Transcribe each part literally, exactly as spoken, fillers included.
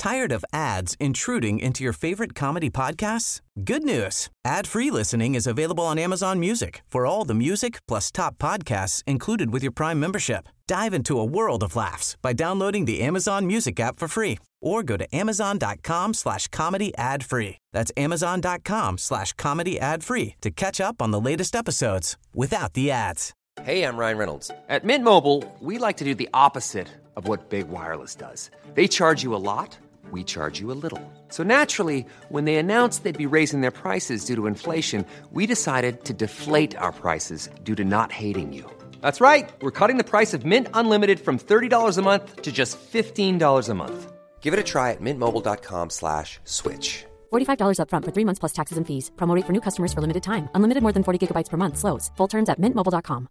Tired of ads intruding into your favorite comedy podcasts? Good news. Ad-free listening is available on Amazon Music for all the music plus top podcasts included with your Prime membership. Dive into a world of laughs by downloading the Amazon Music app for free or go to amazon.com slash comedy ad free. That's amazon.com slash comedy ad free to catch up on the latest episodes without the ads. Hey, I'm Ryan Reynolds. At Mint Mobile, we like to do the opposite of what Big Wireless does. They charge you a lot, we charge you a little. So naturally, when they announced they'd be raising their prices due to inflation, we decided to deflate our prices due to not hating you. That's right. We're cutting the price of Mint Unlimited from thirty dollars a month to just fifteen dollars a month. Give it a try at mintmobile.com slash switch. forty-five dollars up front for three months plus taxes and fees. Promo rate for new customers for limited time. Unlimited more than forty gigabytes per month. Slows full terms at mint mobile dot com.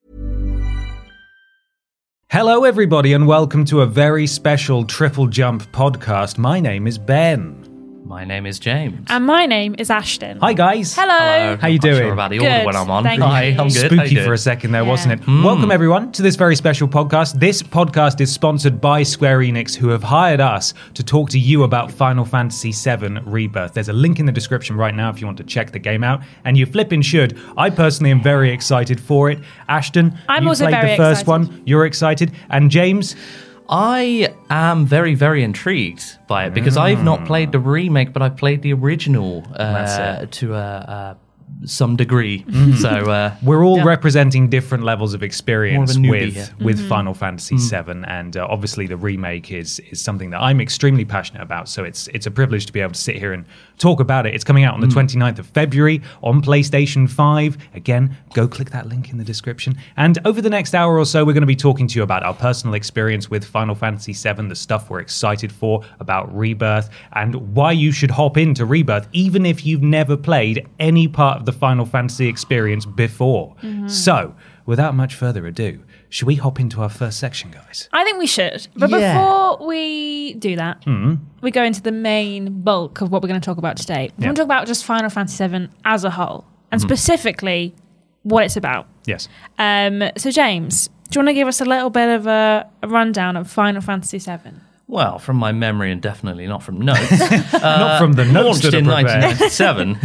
Hello, everybody, and welcome to a very special Triple Jump podcast. My name is Ben. My name is James. And my name is Ashton. Hi, guys. Hello. Hello. How you I'm doing? Not sure about the Good. order when I'm on. Thank Hi, you. I'm good. How you Spooky doing? for a second there, Yeah. wasn't it? Mm. Welcome, everyone, to this very special podcast. This podcast is sponsored by Square Enix, who have hired us to talk to you about Final Fantasy seven Rebirth. There's a link in the description right now if you want to check the game out, and you flipping should. I personally am very excited for it. Ashton, I'm you also played very the first excited. one. You're excited. And James... I am very, very intrigued by it because I've not played the remake, but I've played the original uh, to uh, uh, some degree. So uh, We're all Yeah. representing different levels of experience More of a newbie with here. with Mm-hmm. Final Fantasy seven, and uh, obviously the remake is is something that I'm extremely passionate about. So it's it's a privilege to be able to sit here and talk about it. It's coming out on the twenty-ninth of February on PlayStation five. Again, go click that link in the description. And over the next hour or so, we're going to be talking to you about our personal experience with Final Fantasy seven, the stuff we're excited for about Rebirth, and why you should hop into Rebirth, even if you've never played any part of the Final Fantasy experience before. So, without much further ado, should we hop into our first section, guys? I think we should. But Yeah. before we do that, Hmm. we go into the main bulk of what we're going to talk about today. We're Yeah. going to talk about just Final Fantasy seven as a whole, and specifically what it's about. Yes. Um, so, James, do you want to give us a little bit of a, a rundown of Final Fantasy seven? well, from my memory and definitely not from notes, Not from the notes launched that are in prepared. nineteen ninety-seven.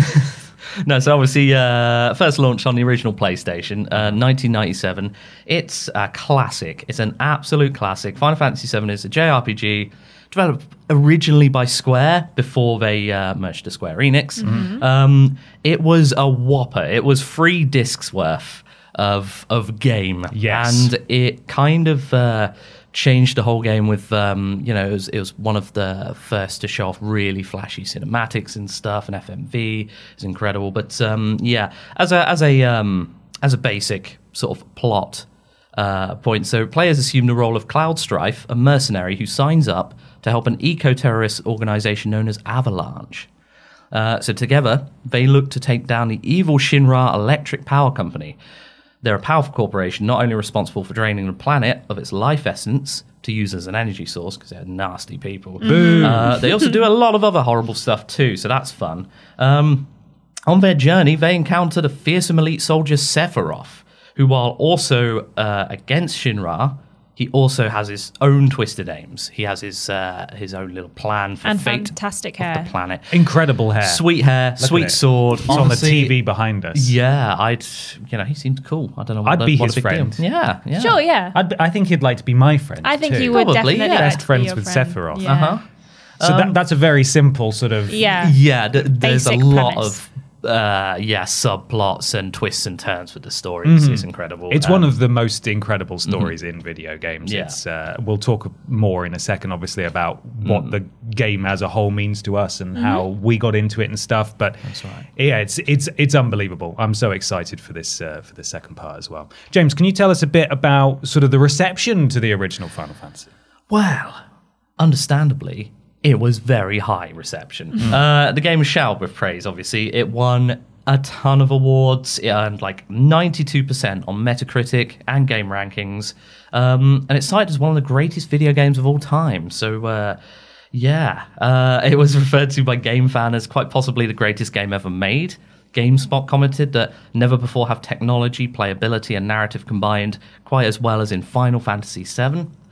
No, so obviously, uh, first launched on the original PlayStation, uh, nineteen ninety-seven. It's a classic. It's an absolute classic. Final Fantasy seven is a J R P G developed originally by Square before they uh, merged to Square Enix. Um, it was a whopper. It was three discs worth of of game, Yes. and it kind of. Uh, changed the whole game with um you know it was, it was one of the first to show off really flashy cinematics and stuff, and F M V is incredible. But um yeah as a as a um as a basic sort of plot uh point, so players assume the role of Cloud Strife, a mercenary who signs up to help an eco-terrorist organization known as Avalanche. Uh, so together they look to take down the evil Shinra Electric Power Company. They're a powerful corporation, not only responsible for draining the planet of its life essence to use as an energy source, because they're nasty people. Uh, they also do a lot of other horrible stuff too, so that's fun. Um, on their journey, they encounter the fearsome elite soldier Sephiroth, who, while also uh, against Shinra, he also has his own twisted aims. He has his uh, his own little plan for And fate fantastic of hair. the planet. Incredible hair. Sweet hair, Look at sweet it. sword. It's on the Honestly, T V behind us. Yeah, I'd, you know, he seemed cool. I don't know. What I'd the, be what his a big friend. deal. Yeah, yeah. Sure, yeah. I'd, I think he'd like to be my friend. I think too. you would Probably, definitely yeah. like Best to friends be your with friend. Sephiroth. Yeah. Uh-huh. So that, that's a very simple sort of. Yeah. Yeah, th- there's a Basic lot premise. of uh, yeah subplots and twists and turns with the story. It's, it's incredible. It's Um, one of the most incredible stories in video games. Yeah. It's uh, we'll talk more in a second, obviously, about what the game as a whole means to us and how we got into it and stuff. But That's right. yeah, it's it's it's unbelievable. I'm so excited for this uh, for the second part as well. James, can you tell us a bit about sort of the reception to the original Final Fantasy? Well, understandably, it was very high reception. Uh, the game was showered with praise, obviously. It won a ton of awards. It earned like ninety-two percent on Metacritic and game rankings. Um, and it's cited as one of the greatest video games of all time. So, uh, yeah, uh, it was referred to by Game Fan as quite possibly the greatest game ever made. GameSpot commented that never before have technology, playability, and narrative combined quite as well as in Final Fantasy seven.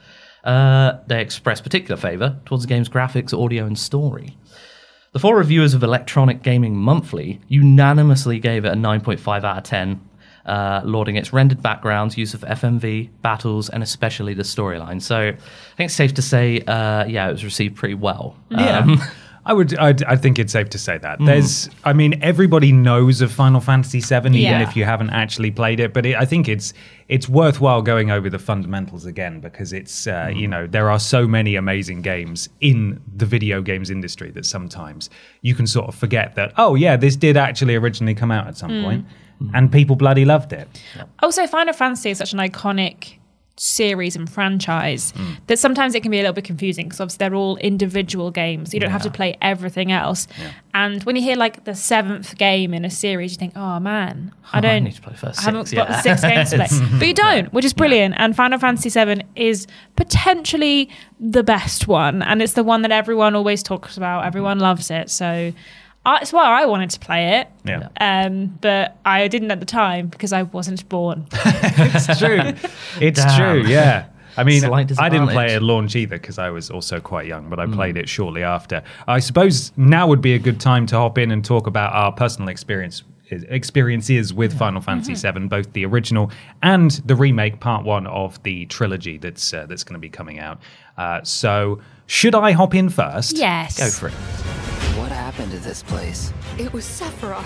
Uh, they express particular favour towards the game's graphics, audio, and story. The four reviewers of Electronic Gaming Monthly unanimously gave it a nine point five out of ten, uh, lauding its rendered backgrounds, use of F M V, battles, and especially the storyline. So I think it's safe to say, uh, yeah, it was received pretty well. Yeah. Um, I would. I'd, I think it's safe to say that. There's. I mean, everybody knows of Final Fantasy seven, even Yeah. if you haven't actually played it. But it, I think it's it's worthwhile going over the fundamentals again because it's. Uh, You know, there are so many amazing games in the video games industry that sometimes you can sort of forget that. Oh yeah, this did actually originally come out at some point, and people bloody loved it. Also, Final Fantasy is such an iconic series and franchise mm. that sometimes it can be a little bit confusing because obviously they're all individual games. You don't yeah. have to play everything else. Yeah. And when you hear like the seventh game in a series, you think, oh man, I don't oh, I need to play first I haven't six, got yeah. six games to play. But you don't, which is brilliant. Yeah. And Final Fantasy seven is potentially the best one. And it's the one that everyone always talks about. Everyone loves it. So Uh, it's why I wanted to play it, yeah. um, but I didn't at the time because I wasn't born. It's true. It's Damn. true, yeah. I mean, Slight I didn't play disadvantage. it at launch either because I was also quite young, but I played it shortly after. I suppose now would be a good time to hop in and talk about our personal experience experiences with Final Fantasy seven, both the original and the remake, part one of the trilogy that's uh, that's going to be coming out. Uh, so, should I hop in first? Yes. Go for it. What happened to this place? It was Sephiroth.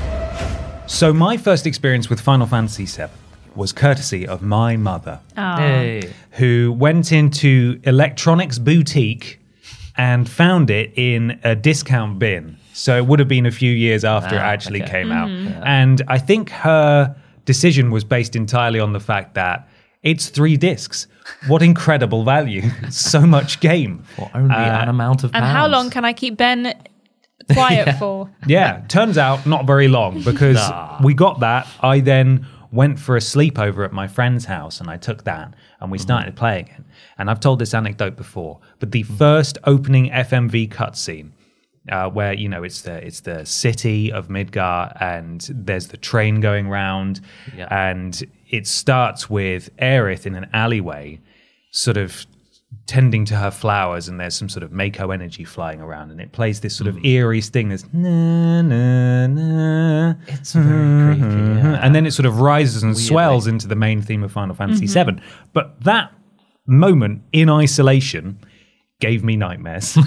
So my first experience with Final Fantasy seven was courtesy of my mother, Hey. who went into Electronics Boutique and found it in a discount bin. So it would have been a few years after Ah, it actually okay. came out. And I think her decision was based entirely on the fact that it's three discs. What incredible value. So much game. For only an amount of And pounds. how long can I keep Ben quiet for? Yeah, turns out not very long because Nah. we got that. I then went for a sleepover at my friend's house and I took that and we started playing it. And I've told this anecdote before, but the first opening F M V cutscene, uh, where you know it's the it's the city of Midgar and there's the train going round, Yeah. and it starts with Aerith in an alleyway, sort of tending to her flowers, and there's some sort of Mako energy flying around, and it plays this sort of eerie sting, this na na na. It's very creepy, yeah. And then it sort of rises and Weirdly. swells into the main theme of Final Fantasy seven. But that moment in isolation gave me nightmares.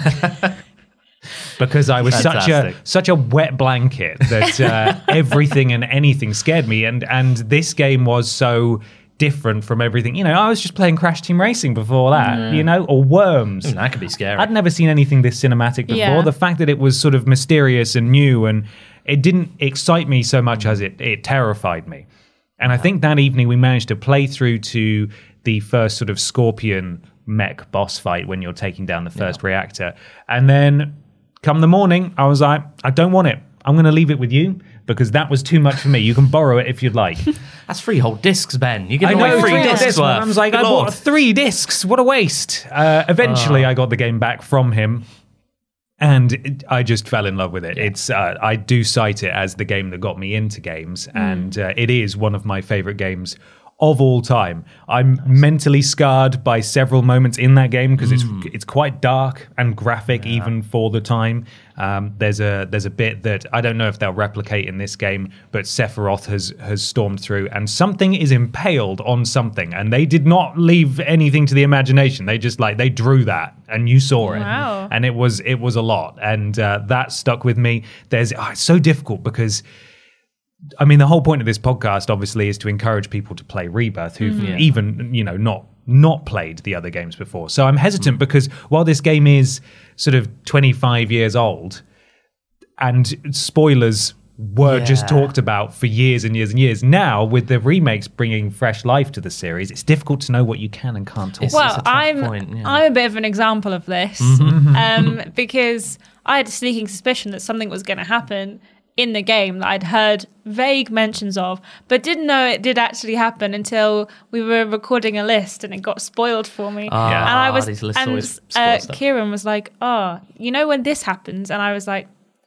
Because I was such a Fantastic. such a wet blanket that uh, everything and anything scared me, and and this game was so different from everything. You know, I was just playing Crash Team Racing before that, you know, or Worms. Ooh, that could be scary. I'd never seen anything this cinematic before. Yeah. The fact that it was sort of mysterious and new, and it didn't excite me so much as it it terrified me. And I think that evening we managed to play through to the first sort of Scorpion mech boss fight when you're taking down the first reactor. And then come the morning, I was like, I don't want it. I'm going to leave it with you because that was too much for me. You can borrow it if you'd like. That's three whole discs, Ben. You're I giving know, away three three discs discs. worth. I was like, Good I Lord. bought three discs. What a waste. Uh, eventually, I got the game back from him, and it, I just fell in love with it. It's uh, I do cite it as the game that got me into games, and uh, it is one of my favorite games of all time. I'm mentally scarred by several moments in that game because it's it's quite dark and graphic even for the time. Um, there's a there's a bit that I don't know if they'll replicate in this game, but Sephiroth has has stormed through and something is impaled on something, and they did not leave anything to the imagination. They just like they drew that and you saw it, Wow. and it was it was a lot, and uh, that stuck with me. There's oh, it's so difficult because. I mean, the whole point of this podcast, obviously, is to encourage people to play Rebirth who've Yeah. even, you know, not not played the other games before. So I'm hesitant because while this game is sort of twenty-five years old, and spoilers were just Yeah. talked about for years and years and years, now with the remakes bringing fresh life to the series, it's difficult to know what you can and can't talk It's- about. Well, a tough I'm point, yeah. I'm a bit of an example of this um, because I had a sneaking suspicion that something was going to happen in the game that I'd heard vague mentions of, but didn't know it did actually happen until we were recording a list and it got spoiled for me. Ah, and I was, these lists and always spoil uh, stuff. Kieran was like, "Oh, you know when this happens?" And I was like,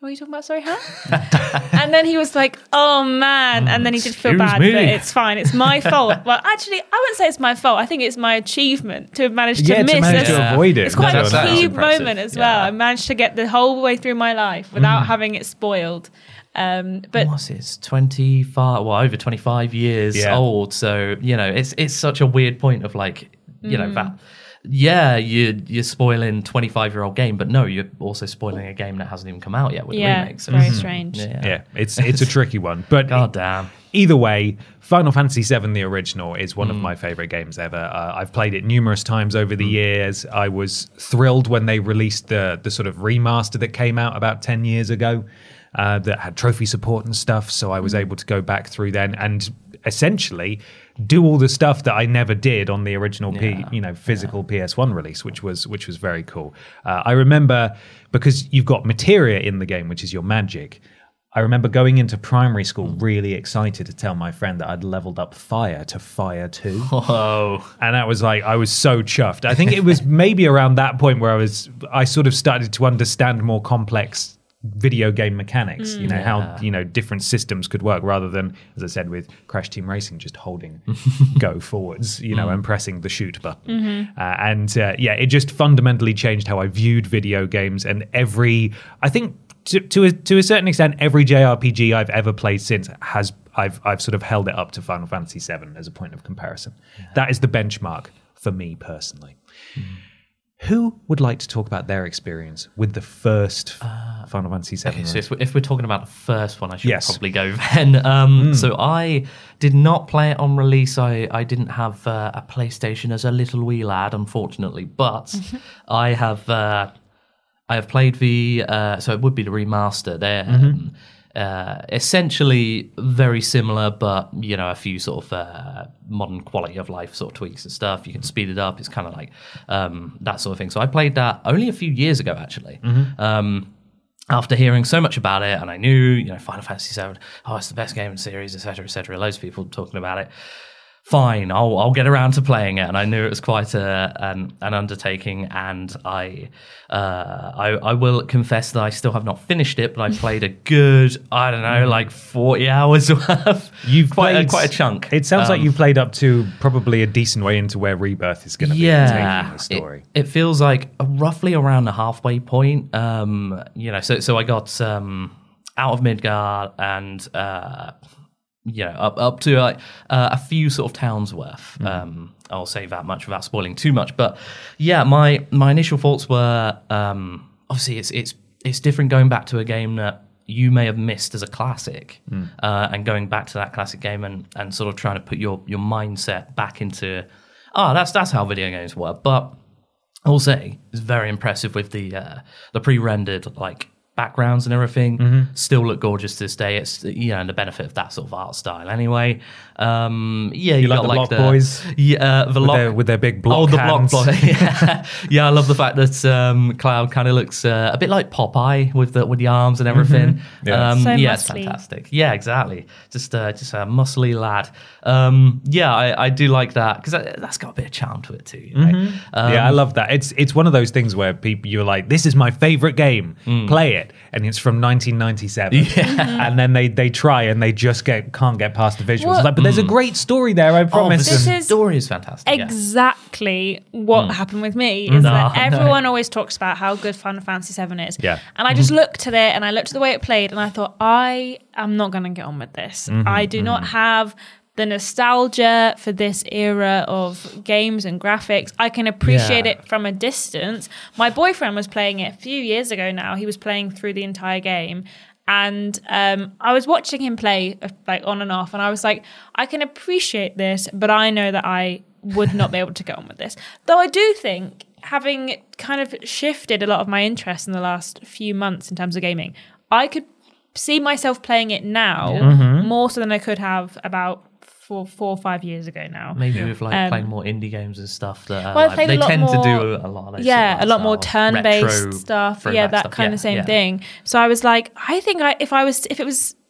what are you talking about? Sorry, huh? And then he was like, oh man. And then he did feel Excuse bad, me. but it's fine. It's my fault. Well, actually, I wouldn't say it's my fault. I think it's my achievement to have managed to Yeah, miss to manage this. to avoid it. It's quite No, a that's- that's key impressive. moment as well. Yeah. I managed to get the whole way through my life without having it spoiled. Um, but What's it? It's twenty-five, well, over twenty-five years Yeah. old. So, you know, it's it's such a weird point of like, you know, that, yeah, you, you're spoiling twenty-five-year-old game, but no, you're also spoiling a game that hasn't even come out yet with yeah, the remake. it's So very it's- strange. Yeah. Yeah, it's it's a tricky one. But God damn. either way, Final Fantasy seven, the original, is one of my favorite games ever. Uh, I've played it numerous times over the years. I was thrilled when they released the the sort of remaster that came out about ten years ago uh, that had trophy support and stuff. So I was able to go back through then and essentially do all the stuff that I never did on the original P, Yeah. you know, physical P S one release, which was which was very cool. Uh, I remember because you've got materia in the game, which is your magic. I remember going into primary school really excited to tell my friend that I'd leveled up fire to fire two. Whoa. And that was like, I was so chuffed. I think it was maybe around that point where I was, I sort of started to understand more complex video game mechanics, you know, how, you know, different systems could work rather than, as I said, with Crash Team Racing, just holding go forwards, you know, and pressing the shoot button. Uh, and uh, yeah, it just fundamentally changed how I viewed video games. And every, I think, To, to a to a certain extent, every J R P G I've ever played since has I've I've sort of held it up to Final Fantasy seven as a point of comparison. Yeah. That is the benchmark for me personally. Mm. Who would like to talk about their experience with the first uh, Final Fantasy seven? Okay, so if we're, if we're talking about the first one, I should Yes. probably go then. Um, Mm. So I did not play it on release. I, I didn't have uh, a PlayStation as a little wee lad, unfortunately. But I have uh, I have played the uh, so it would be the remaster. They're um, uh, essentially very similar, but you know a few sort of uh, modern quality of life sort of tweaks and stuff. You can speed it up. It's kind of like um, that sort of thing. So I played that only a few years ago, actually. Um, after hearing so much about it, and I knew, you know, Final Fantasy seven, oh, it's the best game in the series, et cetera, et cetera. Loads of people talking about it. Fine, I'll I'll get around to playing it, and I knew it was quite a an, an undertaking. And I, uh, I I will confess that I still have not finished it, but I played a good, I don't know, like forty hours worth. You've quite played a, quite a chunk. It sounds like Um, you played up to probably a decent way into where Rebirth is going to be yeah, taking the story. It, it feels like roughly around the halfway point. Um, you know, so so I got um, out of Midgard and uh, you know up up to like uh, a few sort of towns worth. Mm. Um, I'll say that much without spoiling too much. But yeah, my my initial thoughts were um, obviously it's it's it's different going back to a game that you may have missed as a classic, mm. uh, and going back to that classic game and, and sort of trying to put your, your mindset back into, oh, that's that's how video games work. But I'll say it's very impressive with the uh, the pre-rendered like backgrounds and everything. Mm-hmm. Still look gorgeous to this day. It's, you know, and the benefit of that sort of art style anyway. Um, yeah, you, You like got the like Block the Boys? Yeah, uh, the With lock their- with their big block Oh, the hands. block boy. yeah. yeah, I love the fact that um, Cloud kind of looks uh, a bit like Popeye with the with the arms and everything. Yeah. Um, So yeah, it's muscly. fantastic. Yeah, exactly. Just uh, just a muscly lad. Um, yeah, I, I do like that because that, that's got a bit of charm to it too. You know? um, yeah, I love that. It's it's one of those things where people you're like, this is my favorite game, play it, and it's from nineteen ninety-seven, and then they they try and they just get can't get past the visuals. Well- It's like, but there's a great story there, I Oh, promise. This the is story is fantastic. yeah. exactly what happened with me is No, that no. everyone always talks about how good Final Fantasy seven is. Yeah. And I just looked at it and I looked at the way it played and I thought, I am not going to get on with this. I do not have the nostalgia for this era of games and graphics. I can appreciate Yeah. it from a distance. My boyfriend was playing it a few years ago now. He was playing through the entire game. And um, I was watching him play uh, like on and off, and I was like, I can appreciate this, but I know that I would not be able to get on with this. Though I do think, having kind of shifted a lot of my interest in the last few months in terms of gaming, I could see myself playing it now more so than I could have about four, four or five years ago now. Maybe with like Um, playing more indie games and stuff that uh, Well, I like, played they a lot tend to more- do a lot of those Yeah, sort of a lot more style, turn-based retro, stuff. Yeah, throwback that stuff. kind Yeah, of same yeah. thing. So I was like, I think I, if I was, if it was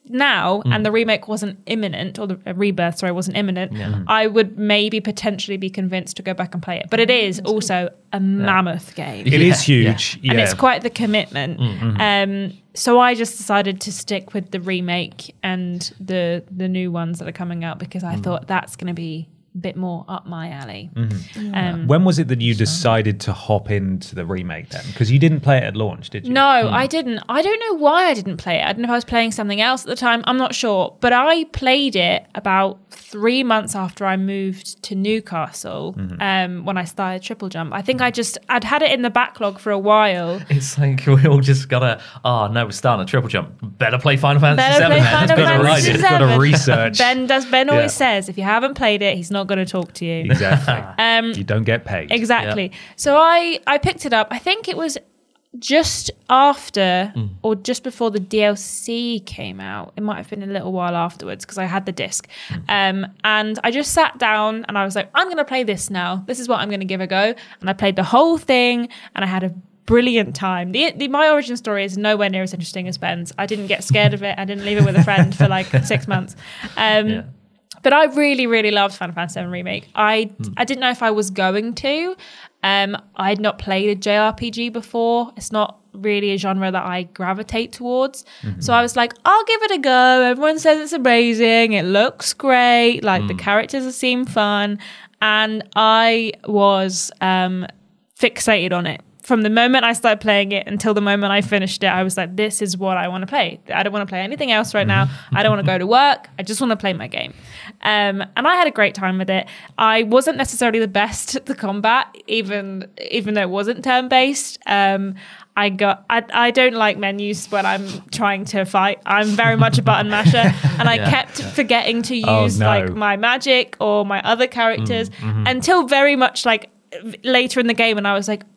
now and the remake wasn't imminent, or the uh, rebirth, sorry, wasn't imminent, I would maybe potentially be convinced to go back and play it. But it is also a mammoth game. It Yeah, is huge. Yeah. And it's quite the commitment. Um, so I just decided to stick with the remake and the the new ones that are coming out because I thought that's going to be a bit more up my alley. Um, When was it that you decided to hop into the remake then? Because you didn't play it at launch, did you? No, I didn't. I don't know why I didn't play it. I don't know if I was playing something else at the time. I'm not sure. But I played it about three months after I moved to Newcastle um, when I started Triple Jump. I think I just, I'd had it in the backlog for a while. It's like we all just gotta. Oh no, we're starting a triple jump. Better play Final Fantasy Better seven. play Man. Final It's been a Fantasy ride. You've got to seven. research. Ben does. Ben always Yeah. says if you haven't played it, he's not going to talk to you. Exactly. Um, you don't get paid. Exactly. So I I picked it up. I think it was just after or just before the D L C came out. It might have been a little while afterwards because I had the disc. Um, and I just sat down and I was like, I'm going to play this now. This is what I'm going to give a go. And I played the whole thing and I had a brilliant time. The, the my origin story is nowhere near as interesting as Ben's. I didn't get scared of it. I didn't leave it with a friend for like six months. Um, Yeah. But I really, really loved Final Fantasy seven Remake. I I didn't know if I was going to. Um, I had not played a J R P G before. It's not really a genre that I gravitate towards. So I was like, I'll give it a go. Everyone says it's amazing. It looks great. Like the characters seem fun. And I was um, fixated on it. From the moment I started playing it until the moment I finished it, I was like, this is what I want to play. I don't want to play anything else right now. I don't want to go to work. I just want to play my game. Um, and I had a great time with it. I wasn't necessarily the best at the combat, even even though it wasn't turn-based. Um, I got. I, I don't like menus when I'm trying to fight. I'm very much a button masher, and I Yeah. kept forgetting to use Oh, no. like my magic or my other characters until very much like later in the game, and I was like,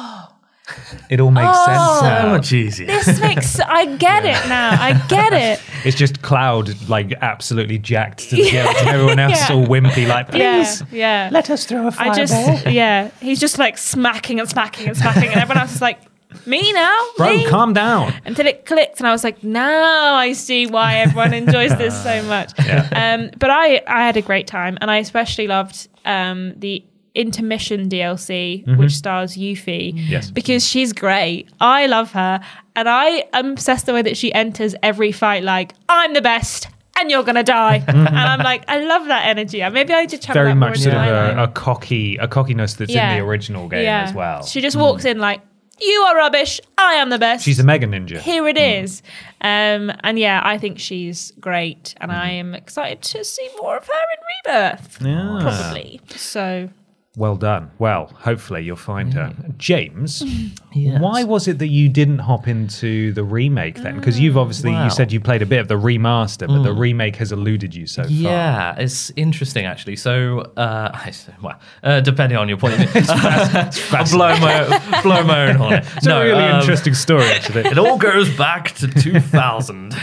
It all makes Oh. sense So now. much easier. this makes I get it now. I get it. It's just Cloud, like, absolutely jacked to the guilt, and everyone else Yeah. all wimpy, like, please, Yeah, yeah. let us throw a I fireball. just yeah. He's just like smacking and smacking and smacking, and everyone else is like, me now, Bro, me? calm down. Until it clicked, and I was like, now I see why everyone enjoys this so much. Um, but I I had a great time, and I especially loved um, the intermission D L C, which stars Yuffie, Yes. because she's great. I love her, and I am obsessed the way that she enters every fight like, I'm the best and you're gonna die. And I'm like, I love that energy. Maybe I did channel Very that more much into sort of my life. a, a cocky, a cockiness that's in the original game Yeah. as well. She just walks in like, you are rubbish, I am the best. She's a mega ninja. Here it is. Um, and yeah, I think she's great, and I am excited to see more of her in Rebirth. Yeah. Probably. So Well done. Well, hopefully you'll find her. James, Yes. why was it that you didn't hop into the remake then? Because you've obviously, Wow. you said you played a bit of the remaster, but the remake has eluded you so far. Yeah, it's interesting actually. So, uh, I s- well, uh, depending on your point of view, I'll blow my blow my own horn. It's a really interesting story, actually. It all goes back to two thousand.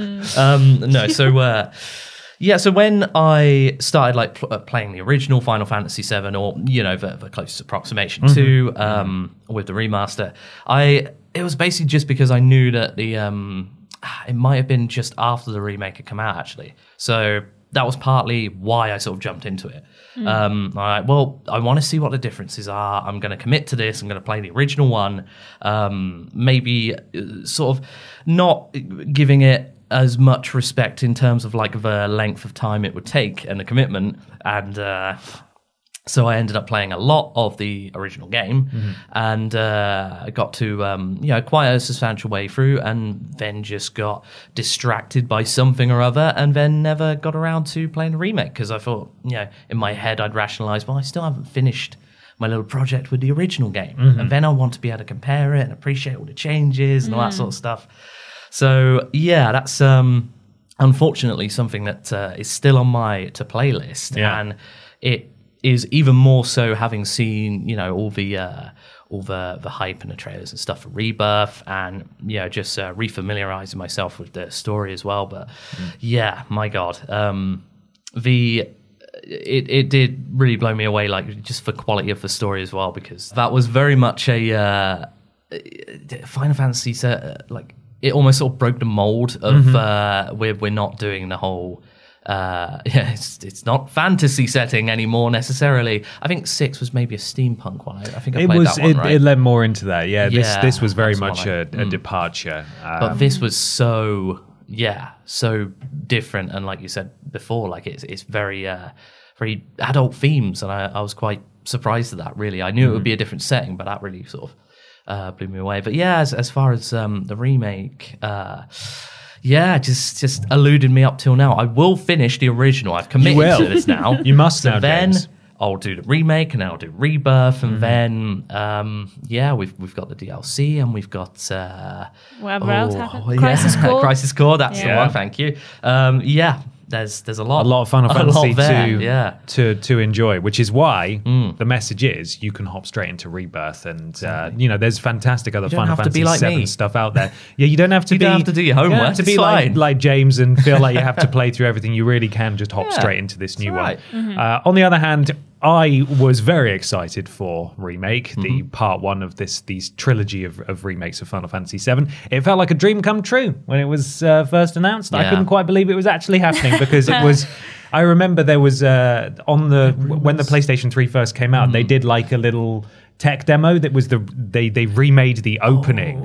um, no, so uh, yeah, so when I started like pl- uh, playing the original Final Fantasy seven, or you know the, the closest approximation to um, with the remaster, I it was basically just because I knew that the um, it might have been just after the remake had come out actually. So that was partly why I sort of jumped into it. Um, all right, well, I want to see what the differences are. I'm going to commit to this. I'm going to play the original one. Um, maybe uh, sort of not giving it as much respect in terms of like the length of time it would take and the commitment. And uh, so I ended up playing a lot of the original game, and uh, I got to um, you know quite a substantial way through, and then just got distracted by something or other, and then never got around to playing the remake because I thought, you know, in my head I'd rationalise, well, I still haven't finished my little project with the original game, and then I want to be able to compare it and appreciate all the changes and all that sort of stuff. So yeah, that's um, unfortunately something that uh, is still on my to play list, Yeah. and it is even more so having seen, you know, all the uh, all the the hype and the trailers and stuff for Rebirth, and you know, just uh, refamiliarizing myself with the story as well. But yeah, my God, um, the it it did really blow me away, like just the quality of the story as well, because that was very much a uh, Final Fantasy uh, like it almost sort of broke the mold of mm-hmm. uh, we're we're not doing the whole. Uh, yeah, it's it's not fantasy setting anymore necessarily. I think six was maybe a steampunk one. I, I think I it played was. that one, it, right? it led more into that. Yeah, this Yeah, this was very that's much one I- a, a mm. departure. Um, But this was so yeah, so different, and like you said before, like it's it's very uh, very adult themes, and I, I was quite surprised at that. Really, I knew Mm-hmm. it would be a different setting, but that really sort of uh, blew me away. But yeah, as as far as um, the remake. Uh, Yeah, just just eluded me up till now. I will finish the original. I've committed will. to this now. You must so now, then James. I'll do the remake and I'll do Rebirth, and Mm-hmm. then um, yeah, we've we've got the D L C and we've got uh, Whatever else oh, happened. yeah. Crisis Core. Crisis Core. That's the Yeah. one. Thank you. Um, yeah, there's there's a lot, a lot of Final a Fantasy lot there, to, yeah. to to enjoy, which is why the message is you can hop straight into Rebirth, and uh, you know there's fantastic other You don't Final have to Fantasy be like seven me. stuff out there. Yeah, you don't have to You be. don't have to do your homework, You don't have to be it's like, fine. like James and feel like you have to play through everything. You really can just hop Yeah, straight into this new it's one. right. Mm-hmm. Uh, on the other hand, I was very excited for Remake, the Mm-hmm. part one of this these trilogy of, of remakes of Final Fantasy seven. It felt like a dream come true when it was uh, first announced. I Yeah. couldn't quite believe it was actually happening because it was. I remember there was uh, on the when the PlayStation three first came out, they did like a little tech demo that was the they they remade the opening,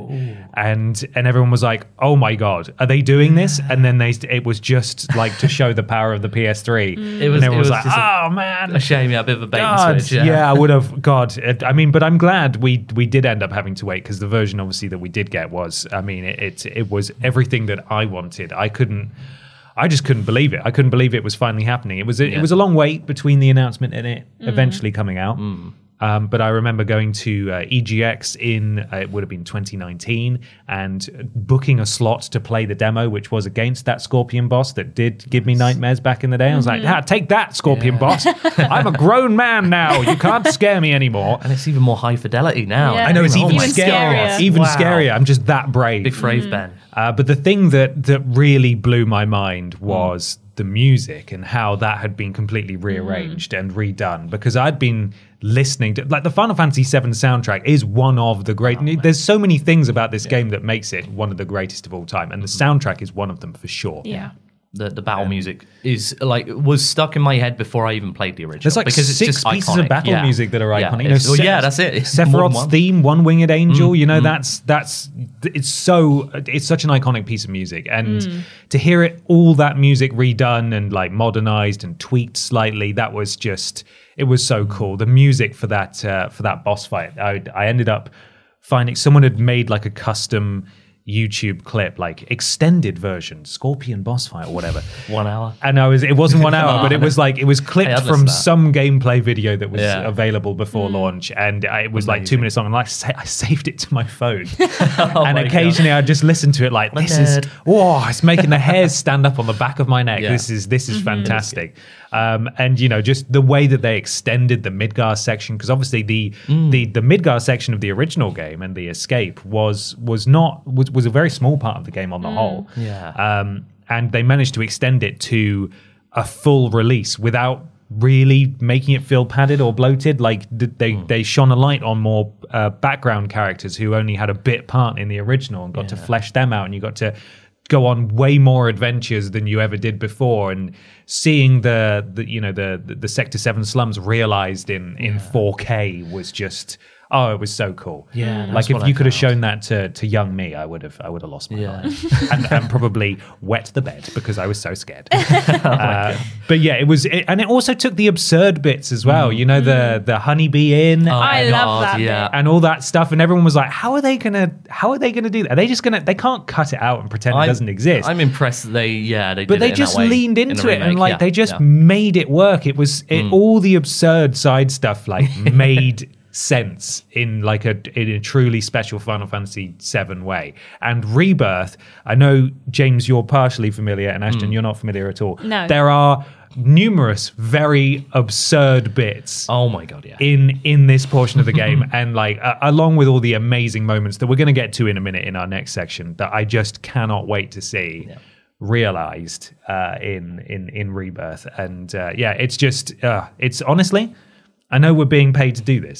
and and everyone was like, "Oh my god, are they doing this?" And then they it was just like to show the power of the P S three. It was- and it everyone was, was like, just a- "Oh man, A shame, yeah, a bit of a bait God, and switch. yeah. I would have. God, it, I mean, but I'm glad we we did end up having to wait because the version obviously that we did get was, I mean, it it, it was everything that I wanted. I couldn't. I just couldn't believe it. I couldn't believe it was finally happening. It was a, Yeah. it was a long wait between the announcement and it eventually coming out. Um, but I remember going to uh, E G X in uh, it would have been twenty nineteen and booking a slot to play the demo, which was against that Scorpion boss that did give me nightmares back in the day. I was like, ah, take that, Scorpion boss! I'm a grown man now. You can't scare me anymore. And it's even more high fidelity now. Yeah. I know it's Oh even, my scarier. scarier. Even Wow. scarier. I'm just that brave. Big Frave Ben. Uh, but the thing that that really blew my mind was the music and how that had been completely rearranged and redone. Because I'd been listening to like the Final Fantasy seven soundtrack is one of the great. There's so many things about this game that makes it one of the greatest of all time, and the soundtrack is one of them for sure. Yeah. The the battle music is like was stuck in my head before I even played the original. There's like because it's six just pieces iconic. of battle Yeah. music that are Yeah, iconic. You know, it's- well, Se- yeah, that's it. It's more than Sephiroth's one. theme, One Winged Angel. You know, that's that's it's so it's such an iconic piece of music, and to hear it all that music redone and like modernized and tweaked slightly, that was just it was so cool. The music for that uh, for that boss fight, I, I ended up finding someone had made like a custom YouTube clip, like extended version, Scorpion boss fight or whatever. One hour. And I was, it wasn't one hour, but it was like, it was clipped Hey, I'd listen from to that. some gameplay video that was Yeah. available before launch. And I, it was like two Amazing. minutes long. And like, sa- I saved it to my phone. Oh and my occasionally I'd just listen to it like, this is, nerd. whoa, it's making the hairs stand up on the back of my neck. Yeah. This is, this is fantastic. Um, and you know, just the way that they extended the Midgar section, because obviously the, the, the Midgar section of the original game and the escape was, was not, was, was a very small part of the game on the whole. Yeah. Um, and they managed to extend it to a full release without really making it feel padded or bloated. Like th- they they shone a light on more uh, background characters who only had a bit part in the original and got to flesh them out, and you got to go on way more adventures than you ever did before. And seeing the, the you know the, the the Sector seven slums realized in in four K was just. Oh, it was so cool. Yeah, that's like if what you I could have found. shown that to, to young me, I would have I would have lost my Yeah. mind and, and probably wet the bed because I was so scared. Oh uh, but yeah, it was, it, and it also took the absurd bits as well. You know, the the honeybee inn Oh, I and, love that yeah. bit. and all that stuff, and everyone was like, "How are they gonna? How are they gonna do that? Are they just gonna? They can't cut it out and pretend it I'm- doesn't exist." I'm impressed that they, yeah, they but did they it in just that way leaned in the into it and remake. like Yeah, they just yeah. Mm. made it work. It was it, all the absurd side stuff like made sense in like a in a truly special Final Fantasy seven way. And Rebirth, I know James, you're partially familiar, and Ashton, Mm. you're not familiar at all. No. There are numerous very absurd bits Oh my god, yeah. in in this portion of the game, and like uh, along with all the amazing moments that we're going to get to in a minute in our next section that I just cannot wait to see realized uh, in in in Rebirth. And uh, yeah, it's just uh, it's honestly, I know we're being paid to do this,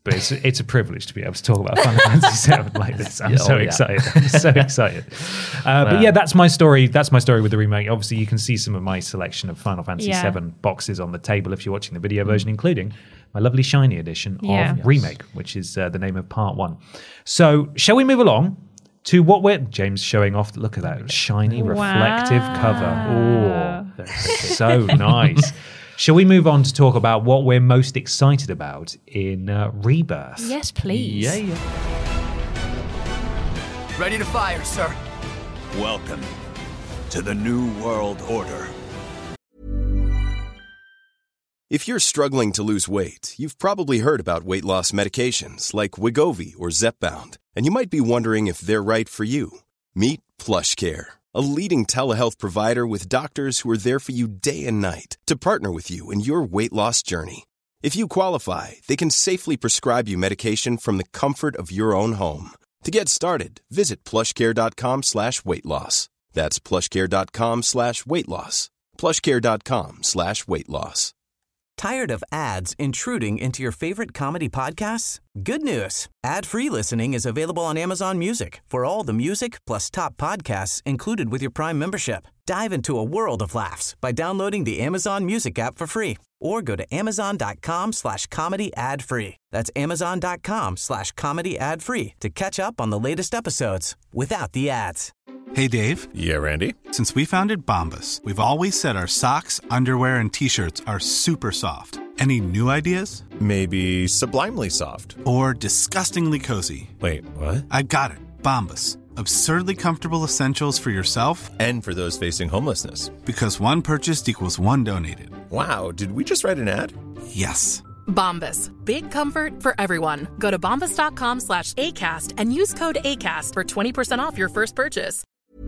But it's it's a privilege to be able to talk about Final Fantasy seven like this. I'm Yeah, so oh, yeah. excited. I'm so excited. Uh, but yeah, that's my story. That's my story with the remake. Obviously, you can see some of my selection of Final Fantasy Yeah. seven boxes on the table if you're watching the video version, including my lovely shiny edition Yeah. of Yes. Remake, which is uh, the name of part one. So, shall we move along to what we're James showing off? Look at that shiny, reflective Wow. cover. Oh, so nice. Shall we move on to talk about what we're most excited about in uh, Rebirth? Yes, please. Yeah, yeah. Ready to fire, sir. Welcome to the New World Order. If you're struggling to lose weight, you've probably heard about weight loss medications like Wegovy or Zepbound, and you might be wondering if they're right for you. Meet PlushCare, a leading telehealth provider with doctors who are there for you day and night to partner with you in your weight loss journey. If you qualify, they can safely prescribe you medication from the comfort of your own home. To get started, visit plushcare.com slash weight loss. That's plushcare.com slash weight loss. plushcare.com slash weight loss. Tired of ads intruding into your favorite comedy podcasts? Good news. Ad-free listening is available on Amazon Music for all the music plus top podcasts included with your Prime membership. Dive into a world of laughs by downloading the Amazon Music app for free or go to amazon.com slash comedy ad free. That's amazon.com slash comedy ad free to catch up on the latest episodes without the ads. Hey, Dave. Yeah, Randy? Since we founded Bombas, we've always said our socks, underwear, and T-shirts are super soft. Any new ideas? Maybe sublimely soft. Or disgustingly cozy? Wait, what? I got it. Bombas. Absurdly comfortable essentials for yourself And for those facing homelessness. because one purchased equals one donated. Wow, did we just write an ad? Yes. Bombas. Big comfort for everyone. Go to bombas.com slash ACAST and use code ACAST for twenty percent off your first purchase.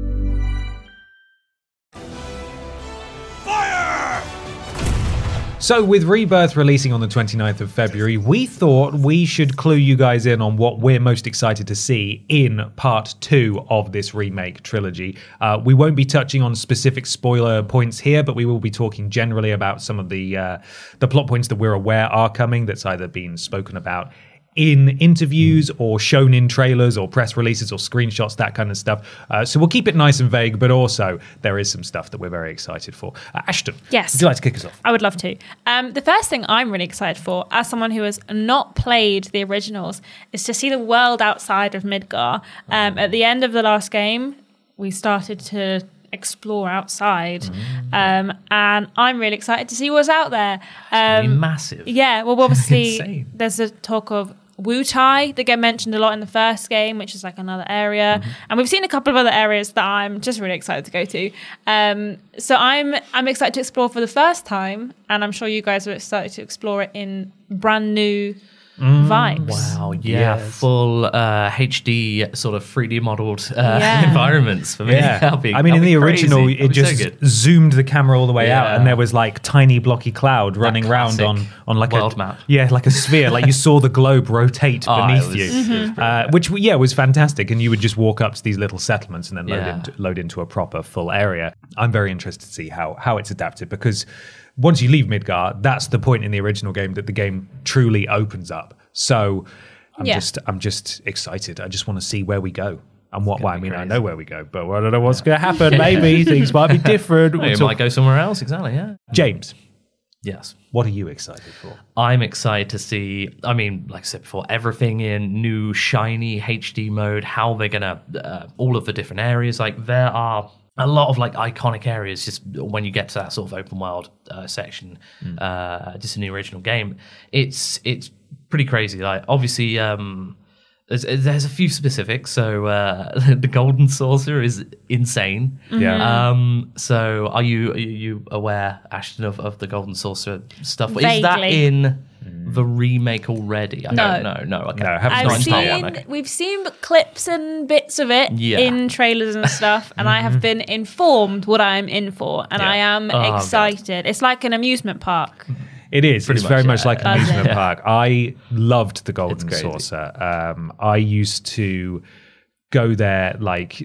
So, with Rebirth releasing on the twenty-ninth of February, we thought we should clue you guys in on what we're most excited to see in part two of this remake trilogy. Uh, we won't be touching on specific spoiler points here, but we will be talking generally about some of the uh, the plot points that we're aware are coming, that's either been spoken about in interviews or shown in trailers or press releases or screenshots, that kind of stuff. Uh, so we'll keep it nice and vague, but also there is some stuff that we're very excited for. Uh, Ashton, Yes. would you like to kick us off? I would love to. Um, the first thing I'm really excited for, as someone who has not played the originals, is to see the world outside of Midgar. Um, at the end of the last game, we started to explore outside, um, and I'm really excited to see what's out there. Really Um, massive. yeah, well, obviously, Insane. there's a talk of Wutai that get mentioned a lot in the first game, which is like another area, and we've seen a couple of other areas that I'm just really excited to go to. Um, so I'm I'm excited to explore for the first time, and I'm sure you guys are excited to explore it in brand new vibes. Wow, yeah, Yes. full uh, H D sort of three D modeled uh, Yeah. environments for me. That'll be- I mean, in that'll the be original, crazy. it That'll be so just good. zoomed the camera all the way out, Yeah. and there was like tiny blocky cloud running around classic on on like world a map. Yeah, like a sphere. Like you saw the globe rotate Oh, it beneath was- you, it was brilliant. uh, which yeah was fantastic. And you would just walk up to these little settlements and then load Yeah. into load into a proper full area. I'm very interested to see how how it's adapted, because once you leave Midgar, that's the point in the original game that the game truly opens up. So I'm Yeah. just I'm just excited. I just want to see where we go. And what, well, I be mean, I crazy. know where we go, but I don't know what's going to happen. Maybe things might be different. Well, We'll it talk- might go somewhere else, exactly, yeah. James, Yes. what are you excited for? I'm excited to see, I mean, like I said before, everything in new, shiny H D mode, how they're going to, uh, all of the different areas. Like, there are a lot of, like, iconic areas just when you get to that sort of open world uh, section, uh, just in the original game. It's it's pretty crazy. Like, obviously, um, there's, there's a few specifics. So, uh, the Golden Saucer is insane. Yeah. Um, so are you are you aware, Ashton, of, of the Golden Saucer stuff? Is that Vaguely. in the remake already? I No. don't know. No, okay. No, I haven't I've Not in part seen, one, okay. we've seen clips and bits of it Yeah. in trailers and stuff, and I have been informed what I'm in for, and Yeah. I am Oh, God. excited. It's like an amusement park. It is. Pretty It's much, very yeah. much like an Buzzing. amusement park. I loved the Golden It's crazy. Saucer. Um, I used to go there like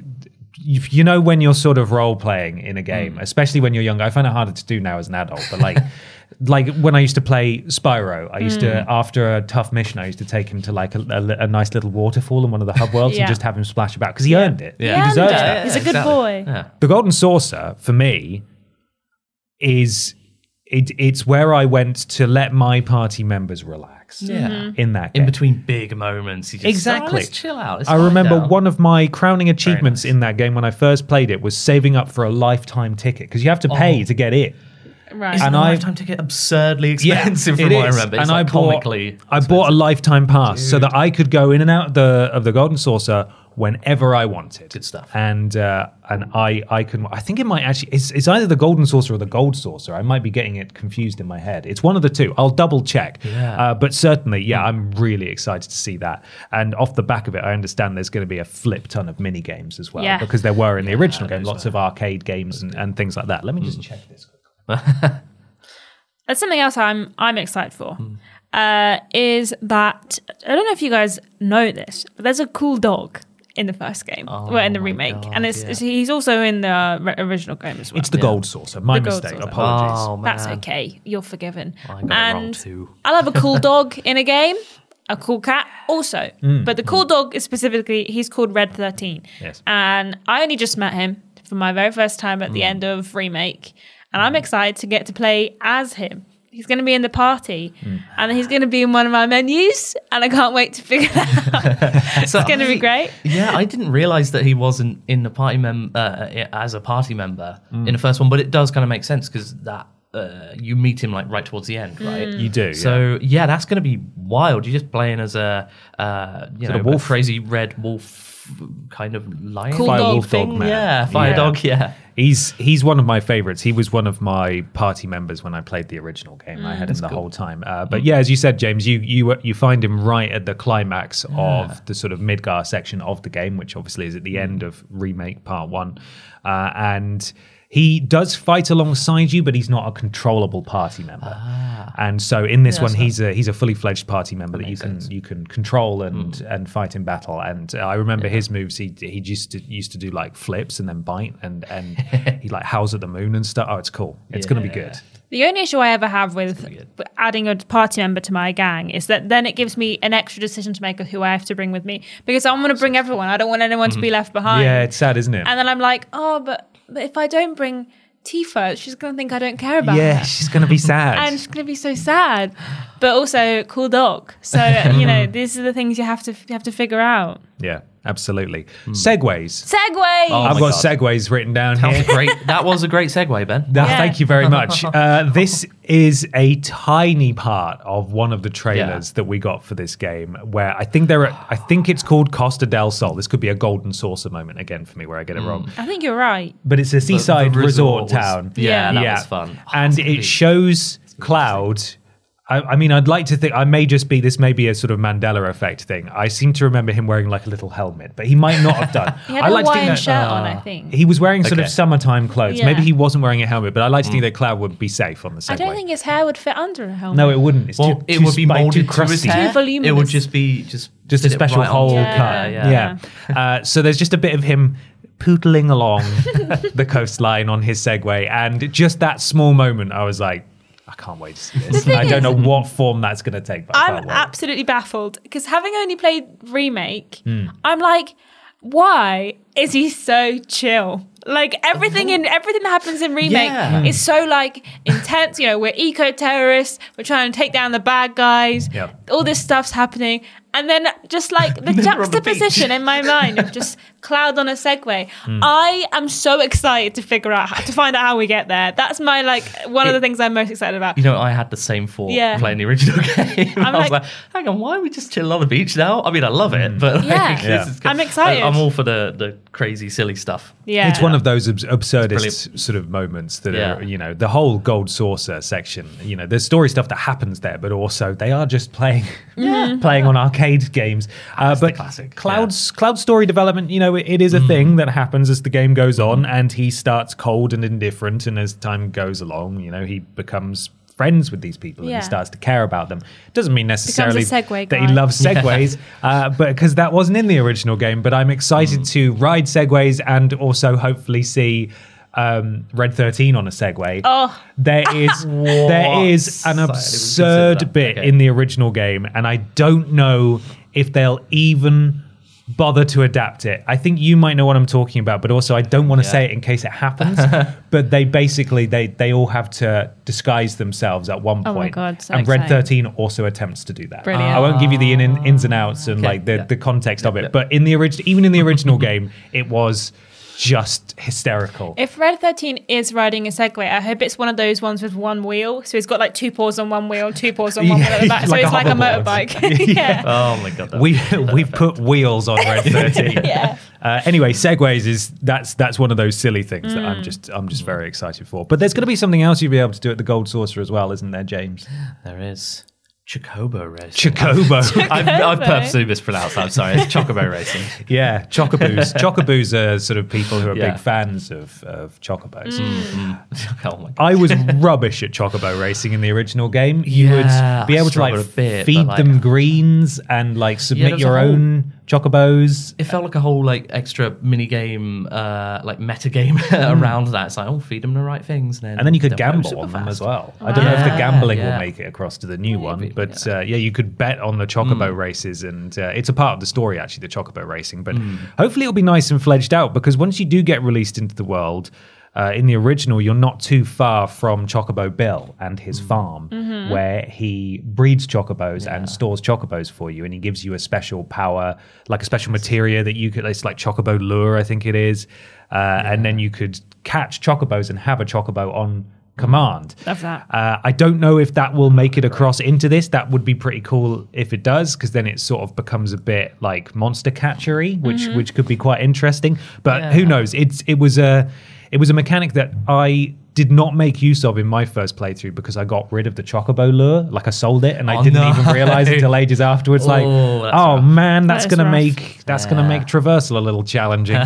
you, you know when you're sort of role playing in a game, mm. especially when you're younger. I find it harder to do now as an adult, but like like when I used to play Spyro, I used mm. to, after a tough mission, I used to take him to like a, a, a nice little waterfall in one of the hub worlds yeah. and just have him splash about because he yeah. earned it. Yeah. He deserves yeah, that. Yeah, He's a good exactly. boy. Yeah. The Golden Saucer, for me, is it, it's where I went to let my party members relax. Yeah. Mm-hmm. In that game. In between big moments. You just exactly. Oh, let's chill out. Let's I remember down. one of my crowning achievements nice. in that game when I first played it was saving up for a lifetime ticket because you have to pay oh. to get in. Right. Isn't and a I, lifetime ticket absurdly expensive yeah, from what is. I remember? It's and like I bought, comically I expensive. bought a lifetime pass Dude. so that I could go in and out of the of the Golden Saucer whenever I wanted. Good stuff. And uh, and I I can I think it might actually it's, it's either the Golden Saucer or the Gold Saucer. I might be getting it confused in my head. It's one of the two. I'll double check. Yeah. Uh, but certainly, yeah, I'm really excited to see that. And off the back of it, I understand there's going to be a flip ton of mini games as well yeah. because there were in the yeah, original game lots were. of arcade games and, and things like that. Let me just mm. check this quickly. That's something else I'm I'm excited for. Mm. Uh, is that I don't know if you guys know this, but there's a cool dog in the first game, oh well, in the remake, God, and it's, yeah. it's he's also in the uh, original game as well. It's the yeah. Gold Saucer. My the mistake. Saucer. Apologies. Oh, man. That's okay. You're forgiven. I got and it wrong too. I love a cool dog in a game. A cool cat also. Mm. But the cool dog is specifically, he's called Red thirteen. Yes. And I only just met him for my very first time at the end of Remake. And I'm excited to get to play as him. He's going to be in the party mm. and he's going to be in one of my menus and I can't wait to figure that out. So it's going to be great. Yeah, I didn't realize that he wasn't in the party mem- uh, as a party member mm. in the first one, but it does kind of make sense because that uh, you meet him like right towards the end, right? Mm. You do. So yeah, yeah that's going to be wild. You're just playing as a uh, you Sort know of wolf. a crazy red wolf kind of lion cool fire dog wolf thing. dog man. Yeah, fire yeah. dog. Yeah. He's he's one of my favorites. He was one of my party members when I played the original game. Mm, I had him the cool. whole time. Uh, but mm. yeah, as you said, James, you you you find him right at the climax yeah. of the sort of Midgar section of the game, which obviously is at the mm. end of Remake Part One, uh, and he does fight alongside you, but he's not a controllable party member. Ah. And so in this yeah, one, he's a he's a fully fledged party member that, that you can sense. you can control and mm. and fight in battle. And uh, I remember yeah. his moves. He he used to used to do like flips and then bite and and he like howls at the moon and stuff. Oh, it's cool. It's yeah. going to be good. The only issue I ever have with adding a party member to my gang is that then it gives me an extra decision to make of who I have to bring with me because I'm going to bring everyone. I don't want anyone mm. to be left behind. Yeah, it's sad, isn't it? And then I'm like, oh, but. But if I don't bring Tifa, she's going to think I don't care about yeah, her. Yeah, she's going to be sad. And she's going to be so sad. But also, cool dog. So, you know, these are the things you have to you have to figure out. Yeah, absolutely. Mm. Segways. Segways! Oh I've got God. segways written down that here. Was great. That was a great segue, Ben. No, yeah. Thank you very much. Uh, this is a tiny part of one of the trailers yeah. that we got for this game, where I think there are, I think it's called Costa del Sol. This could be a Golden Saucer moment again for me, where I get it mm. wrong. I think you're right. But it's a seaside the, the resort, resort was, town. Yeah, that yeah. was fun. Oh, and it shows Cloud. I, I mean, I'd like to think I may just be this may be a sort of Mandela effect thing. I seem to remember him wearing like a little helmet, but he might not have done. He had I a like Hawaiian to think that, shirt uh, on, I think. He was wearing sort okay. of summertime clothes. Yeah. Maybe he wasn't wearing a helmet, but I like to think that Cloud would be safe on the Segway. I don't think his hair would fit under a helmet. No, it wouldn't. It's well, too, it too would be spiked, molded too to his crusty. hair. Too voluminous. It would just be just just a fit it special right hole on. cut. Yeah, Yeah. yeah. uh, so there's just a bit of him pootling along the coastline on his Segway, and just that small moment, I was like, I can't wait to see this. I don't is, know what form that's going to take. But I I'm can't wait. absolutely baffled because having only played Remake, Mm. I'm like, why is he so chill? Like everything in everything that happens in Remake Yeah. is so like intense. You know, we're eco-terrorists. We're trying to take down the bad guys. Yep. All this stuff's happening. And then just like the juxtaposition in my mind of just Cloud on a Segway. Mm. I am so excited to figure out how to find out how we get there. That's my like one it, of the things I'm most excited about. You know, I had the same thought yeah. playing the original game. I'm I was like, like, hang on, why are we just chilling on the beach now? I mean, I love it, but like, yeah. this Yeah. is, I'm excited. I, I'm all for the, the crazy, silly stuff. Yeah. It's one of those abs- absurdist sort of moments that Yeah. are, you know, the whole Gold Saucer section, you know, there's story stuff that happens there, but also they are just playing Yeah. playing on arcade games. Uh, but classic. Cloud's, yeah. Cloud story development, you know, it, it is a mm. thing that happens as the game goes on, and he starts cold and indifferent, and as time goes along, you know, he becomes friends with these people and Yeah. he starts to care about them. Doesn't mean necessarily Segway that he guy. loves segways, uh, but because that wasn't in the original game. But I'm excited Mm. to ride segways and also hopefully see um, Red thirteen on a Segway. Oh. There is there is an I didn't even absurd consider that. bit Okay. in the original game, and I don't know if they'll even bother to adapt it. I think you might know what I'm talking about, but also I don't want to Yeah. say it in case it happens. But they basically they they all have to disguise themselves at one Oh point. my God, so and Red exciting. thirteen also attempts to do that. Brilliant. I won't give you the in, in, ins and outs and Okay, like the, yeah. the context of it, yeah. but in the original, even in the original game, it was just hysterical. If Red thirteen is riding a Segway, I hope it's one of those ones with one wheel. So he's got like two paws on one wheel, two paws on one Yeah, wheel at the back. So like a it's like a hoverboard. motorbike. yeah. Oh my god. that we would- we've put wheels on Red thirteen. Yeah. Uh, anyway, segways is that's that's one of those silly things that Mm. I'm just I'm just very excited for. But there's going to be something else you'll be able to do at the Gold Saucer as well, isn't there, James? There is Chocobo racing. Chocobo. I've, I've purposely mispronounced that. I'm sorry. It's Chocobo racing. Yeah, chocobos. Chocobos are sort of people who are Yeah. big fans of, of chocobos. Oh my god. I was rubbish at chocobo racing in the original game. You Yeah, would be I able to like struggled a bit, feed but, like- them greens and like submit there was a your whole- own chocobos. It felt like a whole like extra mini game, uh, like meta game around that. It's like, oh, feed them the right things, and then, And then you could they'll go gamble super on them fast. as well. I don't know if the Yeah, gambling yeah. will make it across to the new one, Maybe, but yeah. yeah. Uh, yeah, you could bet on the chocobo Mm. races, and uh, it's a part of the story actually, the chocobo racing. But Mm. hopefully it'll be nice and fledged out, because once you do get released into the world, uh, in the original, you're not too far from Chocobo Bill and Mm. his farm, Mhm. where he breeds chocobos and stores chocobos for you, and he gives you a special power, like a special materia that you could. It's like Chocobo Lure, I think it is, uh, and then you could catch chocobos and have a chocobo on command. Love that. Uh, I don't know if that will make it across into this. That would be pretty cool if it does, because then it sort of becomes a bit like monster catchery, which Mhm. which could be quite interesting. But Yeah. who knows? It's it was a it was a mechanic that I did not make use of in my first playthrough because I got rid of the chocobo lure. Like I sold it, and I Oh, didn't no. even realize until ages afterwards. Like, Oh, that's oh rough. man, that's That is gonna rough. make that's gonna Yeah. make traversal a little challenging.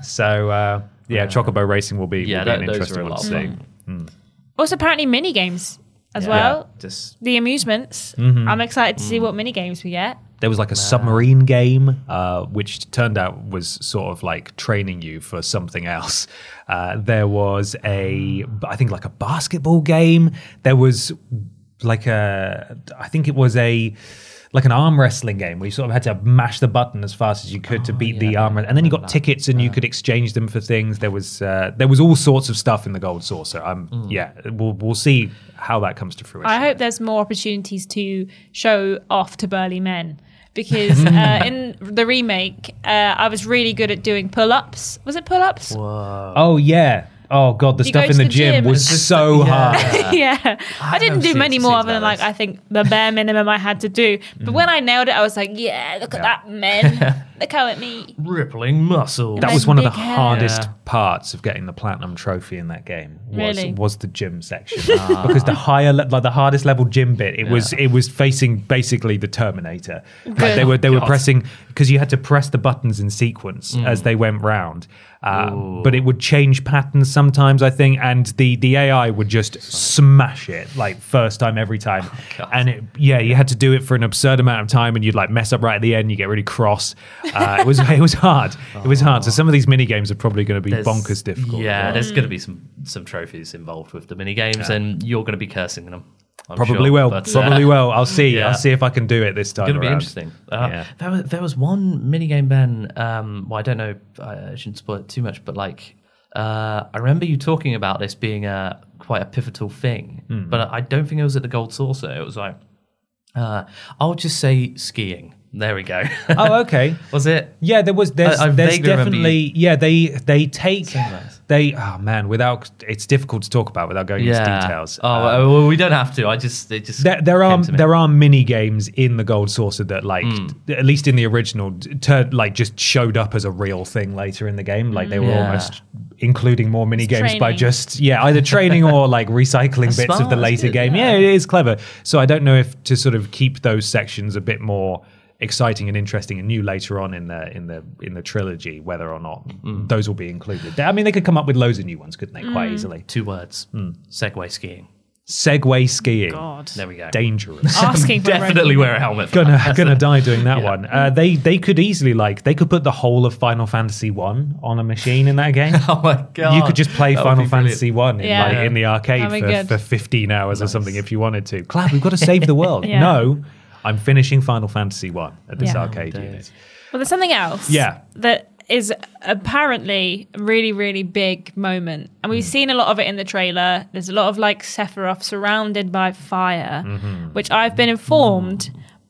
so uh, yeah, chocobo racing will be, Yeah, will be that- an those interesting were a one to lot of see. fun. Also, apparently, mini games as Yeah. well. Just The amusements. Mhm. I'm excited to see what mini games we get. There was like a submarine game, uh, which turned out was sort of like training you for something else. Uh, there was a, I think like a basketball game. There was like a, I think it was a, like an arm wrestling game where you sort of had to mash the button as fast as you could to beat the arm, and then you got tickets and you could exchange them for things. There was uh, there was all sorts of stuff in the Gold Saucer. Um, yeah, we'll we'll see how that comes to fruition. I hope there's more opportunities to show off to burly men. Because uh, in the remake, uh, I was really good at doing pull-ups. Was it pull-ups? whoa. Oh yeah. Oh god, the You stuff go in to the, the gym, gym. was It's just- so yeah. hard. yeah. I didn't have do seen- many seen more about other than like this. I think the bare minimum I had to do. But when I nailed it, I was like, yeah, look at that, men. Look how at me. Rippling muscle. That And was then one of the big hair. hardest Yeah. parts of getting the platinum trophy in that game. Was, Really? was the gym section because the higher, le- like the hardest level gym bit, it was it was facing basically the Terminator. Like they were they were God. pressing because you had to press the buttons in sequence as they went round. Uh, but it would change patterns sometimes, I think, and the, the A I would just smash it like first time every time. God. And it, yeah, you had to do it for an absurd amount of time, and you'd like mess up right at the end. You get really cross. Uh, it was it was hard. It was hard. So some of these mini games are probably going to be There's- bonkers difficult. Yeah, as well. there's going to be some some trophies involved with the mini games, and you're going to be cursing them. I'm Probably sure, will. but, uh, Probably will. I'll see. yeah. I'll see if I can do it this time. It's going to be around. interesting. Uh, Yeah. there, was, there was one mini game, Ben. Um, well, I don't know. I shouldn't spoil it too much, but like, uh, I remember you talking about this being a quite a pivotal thing, Hmm. but I don't think it was at the Gold Saucer. It was like, uh, I'll just say skiing. There we go. Oh, okay. Was it? Yeah, there was. There's, I- I there's vaguely remember you- definitely. Yeah, they they take. Saying that. They. Oh man, without it's difficult to talk about without going into Yeah. details. Oh, Um, uh, well, we don't have to. I just, it just. There, there came are to me. there are mini games in the Gold Saucer that like Hmm. at least in the original turned like just showed up as a real thing later in the game. Like they were Yeah. almost including more mini games by training. just yeah either training or like recycling That's bits of smart, the that's later good, game. yeah. Yeah, it is clever. So I don't know if to sort of keep those sections a bit more exciting and interesting and new later on in the in the in the trilogy, whether or not Mm. those will be included. I mean, they could come up with loads of new ones, couldn't they? Quite easily. Two words. Hmm. Segway skiing. Segway skiing. God. There we go. Dangerous. Asking for a Definitely break. wear a helmet. For gonna that. gonna die doing that Yeah. one. Uh, they they could easily like they could put the whole of Final Fantasy One on a machine in that game. Oh my god! You could just play That would Final be brilliant. Fantasy One in, Yeah. like, in the arcade That'd be for, good. for fifteen hours or something if you wanted to. Clap, we've got to save the world. Yeah. No, I'm finishing Final Fantasy One at this Yeah. arcade Oh, unit. Well, there's something else. Yeah. That is apparently a really, really big moment. And we've seen a lot of it in the trailer. There's a lot of like Sephiroth surrounded by fire, which I've been informed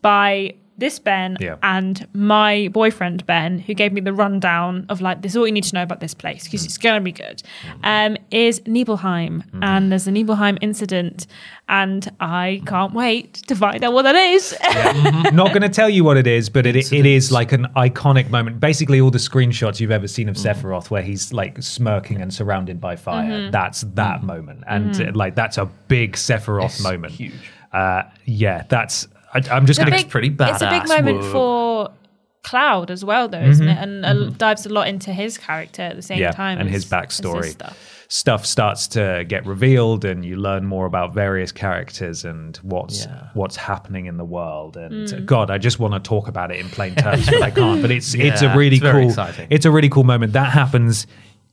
by this Ben Yeah. and my boyfriend Ben, who gave me the rundown of like, this is all you need to know about this place because it's going to be good, um, is Nibelheim. And there's a Nibelheim incident. And I can't wait to find out what that is. Not going to tell you what it is, but it it is like an iconic moment. Basically, all the screenshots you've ever seen of Sephiroth, where he's like smirking and surrounded by fire, that's that moment, and uh, like that's a big Sephiroth It's moment. huge. Uh, yeah, that's. I, I'm just It's a going to. big- pretty It's a big badass. moment Whoa. for Cloud as well, though, isn't it? And uh, dives a lot into his character at the same Yeah, time. and as- his as backstory. this stuff. Stuff starts to get revealed, and you learn more about various characters and what's Yeah. what's happening in the world. And Mm. God, I just want to talk about it in plain terms, but I can't. But it's it's a Yeah, really it's very cool. exciting. It's a really cool moment that happens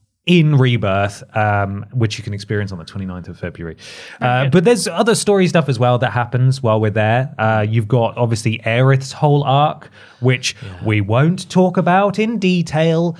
in Rebirth, um, which you can experience on the twenty-ninth of February. Uh, but there's other story stuff as well that happens while we're there. Uh, you've got obviously Aerith's whole arc, which we won't talk about in detail,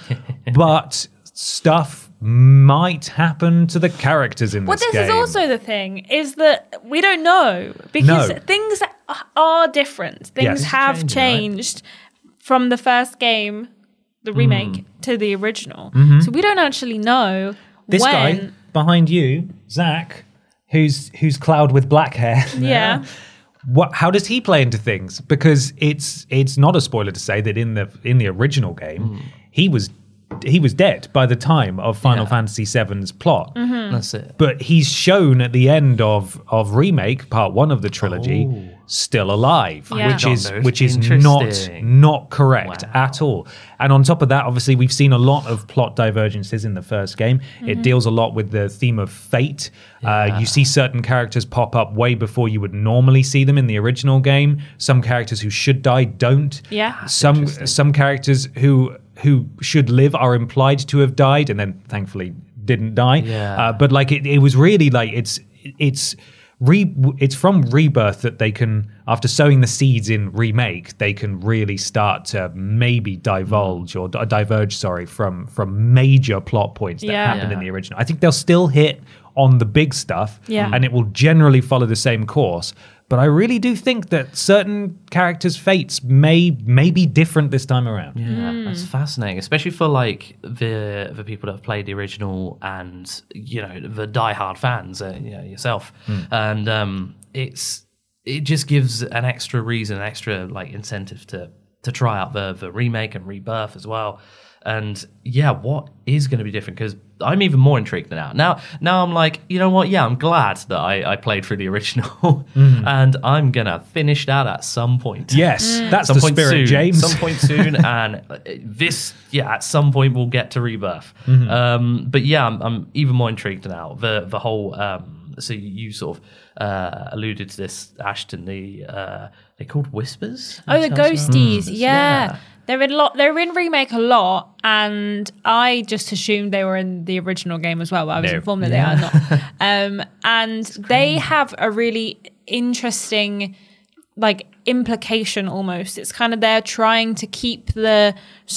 but stuff might happen to the characters in Well, this this game. is also the thing, is that we don't know. Because No. things are different. Things Yes. have Changing, right? changed from the first game, the remake, Mm. to the original. Mhm. So we don't actually know This when... guy behind you, Zach, who's who's Cloud with black hair. Yeah. What? How does he play into things? Because it's it's not a spoiler to say that in the in the original game, he was he was dead by the time of Final Fantasy seven's plot. That's it. But he's shown at the end of of remake part one of the trilogy still alive, Yeah. which Not is noticed. which is not Interesting. not correct at all. And on top of that, obviously we've seen a lot of plot divergences in the first game. It deals a lot with the theme of fate. Uh, you see certain characters pop up way before you would normally see them in the original game. Some characters who should die don't. Yeah. Some some characters who who should live are implied to have died, and then thankfully didn't die. Yeah. Uh, but like it, it was really like it's it's re it's from Rebirth that they can, after sowing the seeds in remake, they can really start to maybe divulge or di- diverge, sorry, from from major plot points that Yeah. happened in Yeah. the original. I think they'll still hit on the big stuff, Yeah. and it will generally follow the same course. But I really do think that certain characters' fates may may be different this time around. Yeah, that's fascinating, especially for like the the people that have played the original and you know the diehard fans, uh, you know, yourself, and um, it's it just gives an extra reason, an extra like incentive to to try out the the remake and Rebirth as well. And yeah, what is going to be different? Because I'm even more intrigued now. Now, now I'm like, you know what? Yeah, I'm glad that I, I played through the original, and I'm gonna finish that at some point. Yes, that's some the point spirit, soon, James. Some point soon, and uh, this, yeah, at some point we'll get to Rebirth. Mm-hmm. Um, but yeah, I'm, I'm even more intrigued now. The the whole. Um, so you sort of uh, alluded to this, Ashton. The uh, they're called Whispers. Oh, the Sounds right. ghosties. Yeah. Yeah. They're in lot. They're in remake a lot, and I just assumed they were in the original game as well. But I was No. informed that they are not. Um, and they have a really interesting, like, implication almost. It's kind of they're trying to keep the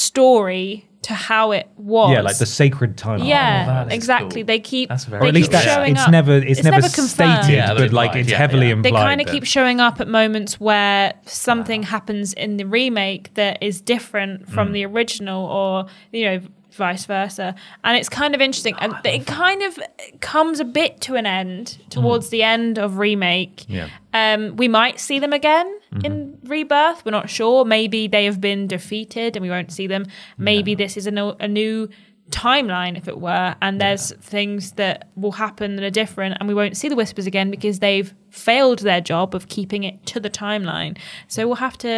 story to how it was. Yeah, like the sacred timeline. Yeah, that is exactly. cool. They keep. That's very they Or at least keep that's showing it's up. never it's, never, confirmed. stated, Yeah, but but like implied, it's yeah, heavily yeah. They implied. kind of that- keep showing up at moments where something happens in the remake that is different from Mm. the original, or you know, vice versa. And it's kind of interesting, and it kind of comes a bit to an end towards the end of remake. Yeah. Um, we might see them again in Rebirth. We're not sure. Maybe they have been defeated and we won't see them. Maybe this is a, no, a new timeline, if it were, and there's things that will happen that are different, and we won't see the Whispers again because they've failed their job of keeping it to the timeline. So we'll have to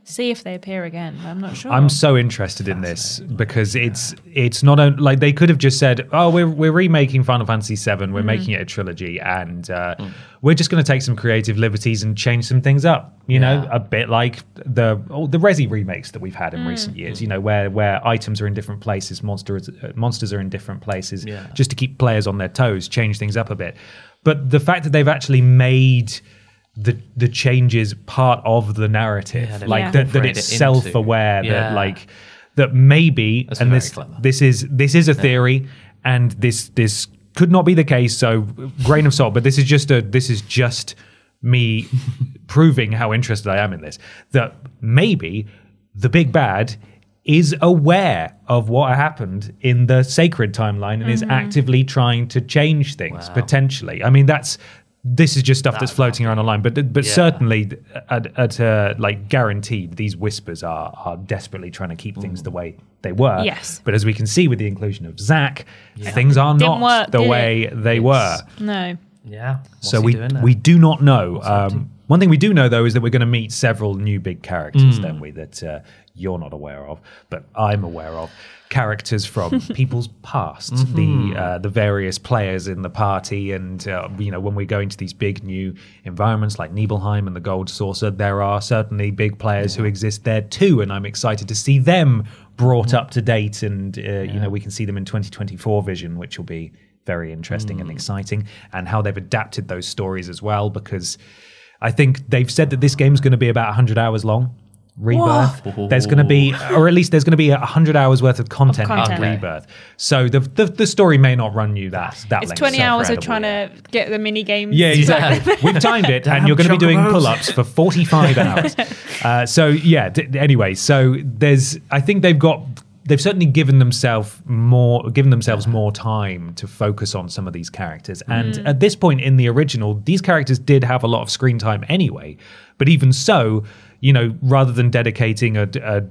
see if they appear again. I'm not sure. I'm so interested in this because it's it's not only like they could have just said, oh, we're we're remaking Final Fantasy seven, we're mm. making it a trilogy, and uh, mm. we're just going to take some creative liberties and change some things up. You yeah. know, a bit like the oh, the Resi remakes that we've had in mm. recent years. You know, where where items are in different places, monsters uh, monsters are in different places, yeah. just to keep players on their toes, change things up a bit. But the fact that they've actually made the the changes part of the narrative, yeah, like yeah. that, that it's it self-aware, yeah. that like that maybe, That's and this clever. this is this is a theory, yeah. and this this could not be the case. So grain of salt, but this is just a this is just me proving how interested I am in this. That maybe the big bad is aware of what happened in the sacred timeline and mm-hmm. is actively trying to change things wow. potentially. I mean, that's. This is just stuff that that's floating around online, but but yeah. certainly, at, at uh, like guaranteed, these whispers are are desperately trying to keep mm. things the way they were. Yes. But as we can see with the inclusion of Zack, yeah. things are Didn't not work, the way it? they it's, were. No. Yeah. What's so we we do not know. Um, one thing we do know though is that we're going to meet several new big characters, mm. don't we? That uh, you're not aware of, but I'm aware of. Characters from people's pasts, mm-hmm. the uh, the various players in the party, and uh, you know, when we go into these big new environments like Nibelheim and the Gold Saucer, there are certainly big players yeah. who exist there too, and I'm excited to see them brought mm-hmm. up to date, and uh, yeah. you know, we can see them in twenty twenty-four vision, which will be very interesting mm. and exciting, and how they've adapted those stories as well, because I think they've said that this game's going to be about one hundred hours long. Rebirth. Whoa. There's going to be, or at least there's going to be a hundred hours worth of content, of content. in Rebirth. So the, the the story may not run you that that. It's length. twenty hours of trying to get the mini games. Yeah, exactly. We've timed it, and you're going to be doing pull-ups for forty-five hours. Uh, so yeah. D- anyway, so there's. I think they've got. They've certainly given themselves more, given themselves more time to focus on some of these characters. And mm. at this point in the original, these characters did have a lot of screen time anyway. But even so, you know, rather than dedicating a, a,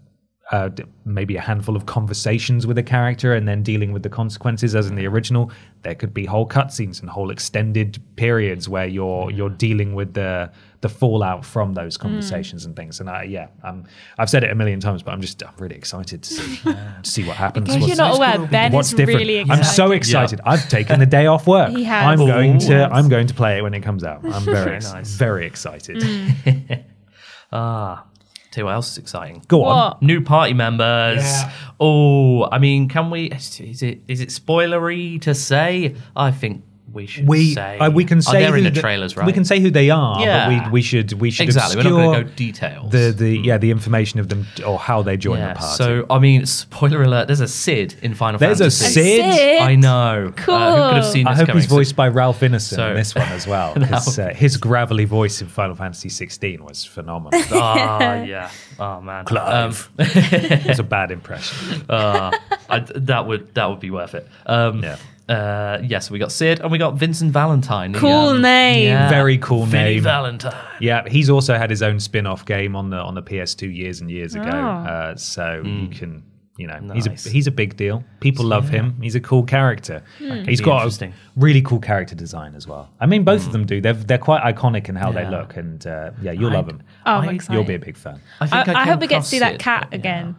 a maybe a handful of conversations with a character and then dealing with the consequences, as in the original, there could be whole cutscenes and whole extended periods where you're you're dealing with the the fallout from those conversations mm. and things. And I, yeah, um, I've said it a million times, but I'm just I'm really excited to see to see what happens. Because you're not aware, Ben what's is different. really excited. I'm so excited. Yep. I've taken the day off work. He has. I'm Ooh, going to yes. I'm going to play it when it comes out. I'm very very nice. very excited. Mm. ah. Tell you what else is exciting. Go what? on. New party members. Yeah. Oh, I mean, can we? Is it is it spoilery to say? I think we should we, say. Uh, we can say oh, they're who in the the, trailers, right? We can say who they are, yeah. but we we should we should exactly. obscure We're not going to go details. The the yeah the information of them or how they join yeah, the party. So I mean, spoiler alert. There's a Cid in Final there's Fantasy. There's a Cid. I know. Cool. Uh, who could have seen I this hope coming? he's voiced by Ralph Ineson so, in this one as well. Because uh, his gravelly voice in Final Fantasy sixteen was phenomenal. Ah, yeah. Oh man, Clive. Um, it was a bad impression. uh, I, that would that would be worth it. Um, yeah. Uh, yes, yeah, so we got Cid and we got Vincent Valentine. Cool um, name, yeah. very cool Vinny name. Valentine. Yeah, he's also had his own spin-off game on the on the P S two years and years ago. Oh. Uh, so mm. you can, you know, nice. he's a he's a big deal. People love yeah. him. He's a cool character. Mm. He's got a really cool character design as well. I mean, both mm. of them do. They're they're quite iconic in how yeah. they look, and uh, yeah, you'll I, love them. Oh, I'm I, excited. You'll be a big fan. I, think I, I, I hope we get to across see that Cid, cat but, again. Yeah.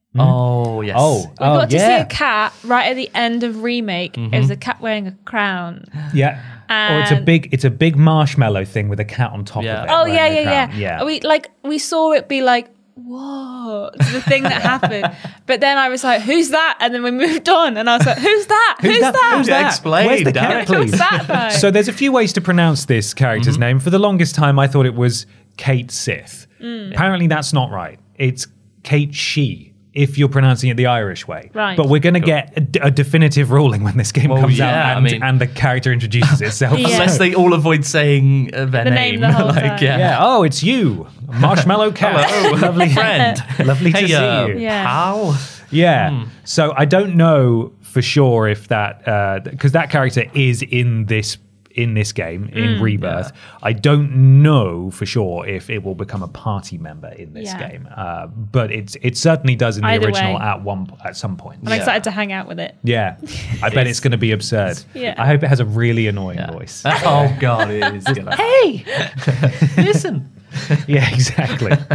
Oh yes. Oh, we oh, got to yeah. see a cat right at the end of remake. Mm-hmm. It was a cat wearing a crown. Yeah. And or it's a big it's a big marshmallow thing with a cat on top yeah. of it. Oh yeah, wearing a yeah, crown. yeah, yeah. We like we saw it be like, whoa, it's the thing that happened. But then I was like, who's that? And then we moved on, and I was like, who's that? Who's, who's that? that? Who's that? Explain, Where's the damn cat, it. please? What's that though? So there's a few ways to pronounce this character's Mm-hmm. name. For the longest time, I thought it was Kate Sith. Mm. Apparently, that's not right. It's Kate She, if you're pronouncing it the Irish way. Right. But we're going to Cool. get a, d- a definitive ruling when this game Well, comes yeah, out I and, mean- and the character introduces itself. Yeah. Unless they all avoid saying uh, their The name name, the whole like time. yeah. Yeah. Oh, it's you, Marshmallow Cat. Hello, lovely friend. Lovely to Hey, see uh, you. Yeah. pal. Yeah. Hmm. So I don't know for sure if that because that character is in this in this game in Rebirth. yeah. I don't know for sure if it will become a party member in this Yeah. game, uh, but it's it certainly does in the Either original way. at one at some point. I'm excited to hang out with it. Yeah, I bet it's going to be absurd. Yeah. I hope it has a really annoying Yeah. voice. Oh god, it is. Gonna... Hey, Listen. Yeah, exactly.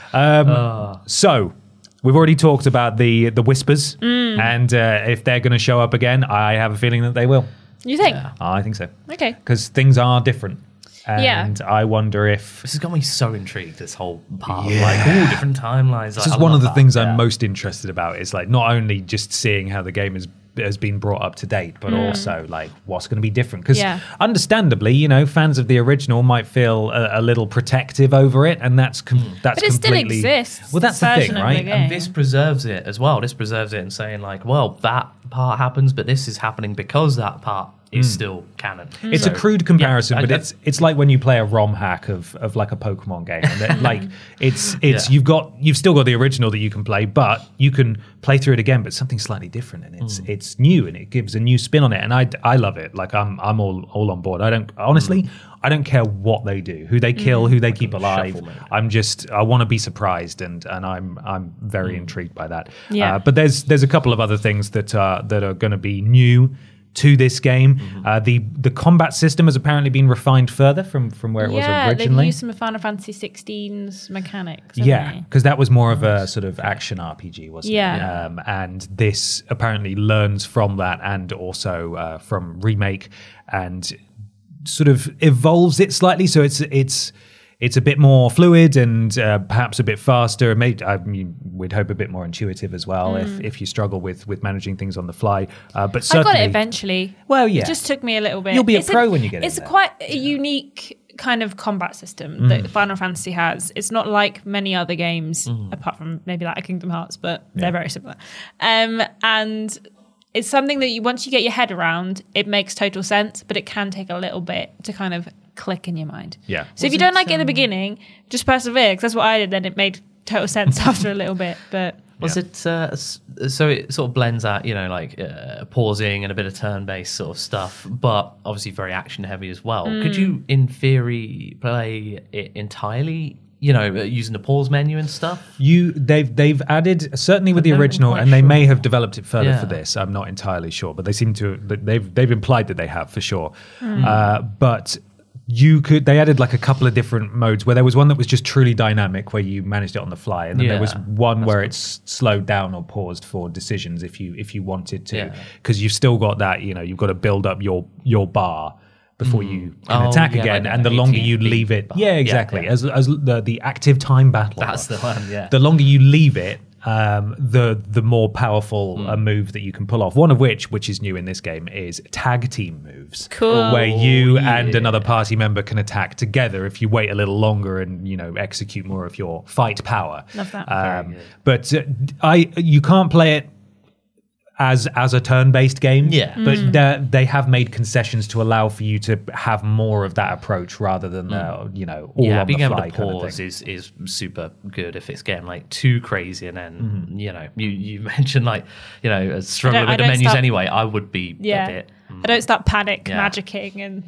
Um, Oh. So we've already talked about the the whispers, Mm. and uh, if they're going to show up again, I have a feeling that they will. You think? I think so. Okay. Because things are different. Yeah. And I wonder if... This has got me so intrigued, this whole part. Yeah. Like, ooh, different timelines. This Like, is I one love of the that. things Yeah. I'm most interested about is like not only just seeing how the game is has been brought up to date, but Mm. also like what's going to be different. Because Yeah. understandably, you know, fans of the original might feel a, a little protective over it, and that's com- that's But it still completely exists, well. That's this the thing, version of right? the game. And this preserves it as well. This preserves it in saying like, well, that part happens, but this is happening because that part is Mm. still canon. It's So, a crude comparison, yeah, but I- it's it's like when you play a ROM hack of, of like a Pokemon game. And that, like it's it's Yeah. you've got you've still got the original that you can play, but you can play through it again, but something slightly different, and it's Mm. it's new and it gives a new spin on it. And I I love it. Like I'm I'm all all on board. I don't honestly Mm. I don't care what they do, who they kill, Mm. who they keep alive. shuffle mode. I'm just I want to be surprised, and and I'm I'm very intrigued by that. Yeah. Uh, but there's there's a couple of other things that are that are going to be new to this game. Uh, the the combat system has apparently been refined further from from where it yeah, was they've originally. used some of Final Fantasy sixteen's mechanics. haven't Yeah, they? because that was more of a sort of action R P G, wasn't Yeah. it? Um, and this apparently learns from that and also uh, from Remake and sort of evolves it slightly. So it's it's it's a bit more fluid and uh, perhaps a bit faster. Maybe I mean, we'd hope a bit more intuitive as well if, Mm. if you struggle with with managing things on the fly. Uh, but I certainly, got it eventually. Well, yeah. It just took me a little bit. You'll be a It's pro when you get in It's there. quite a unique kind of combat system Mm. that Final Fantasy has. It's not like many other games, Mm. apart from maybe like a Kingdom Hearts, but they're very similar. Um, and it's something that you once you get your head around, it makes total sense, but it can take a little bit to kind of click in your mind. Yeah. So if you don't like it in the beginning, just persevere, because that's what I did. Then it made total sense after a little bit. But Was it uh, s- so it sort of blends out, you know, like uh, pausing and a bit of turn-based sort of stuff, but obviously very action-heavy as well. Could Mm. you, in theory, play it entirely, you know, uh, using the pause menu and stuff? You they've they've added certainly with the I'm not original, quite and they may sure. have developed it further Yeah. for this. I'm not entirely sure, but they seem to they've they've implied that they have for sure. Mm. Uh, but you could they added like a couple of different modes where there was one that was just truly dynamic where you managed it on the fly, and then there was Yeah, one where it's slowed down or paused for decisions if you if you wanted to, Yeah. because you've still got that, you know, you've got to build up your your bar before you can Oh, attack yeah, again, like and the the longer A T you B leave it, bar. yeah, Yeah, exactly, yeah. as as the the active time battle. That's the one, yeah. The longer you leave it, um, the the more powerful Hmm. a move that you can pull off. One of which, which is new in this game, is tag team moves. Cool. Where you Oh, and yeah. another party member can attack together if you wait a little longer and, you know, execute more of your fight power. Love that. Um, but uh, I you can't play it as as a turn-based game. Yeah. But Mm. they- they have made concessions to allow for you to have more of that approach rather than Mm. uh, you know, all yeah, on being the able fly to kind of pause thing. is, is super good if it's getting like too crazy. And then, Mm-hmm. you know, you, you mentioned like, you know, uh, struggling I with the don't menus stop- anyway. I would be yeah, a bit. I don't start panic Yeah. magicking and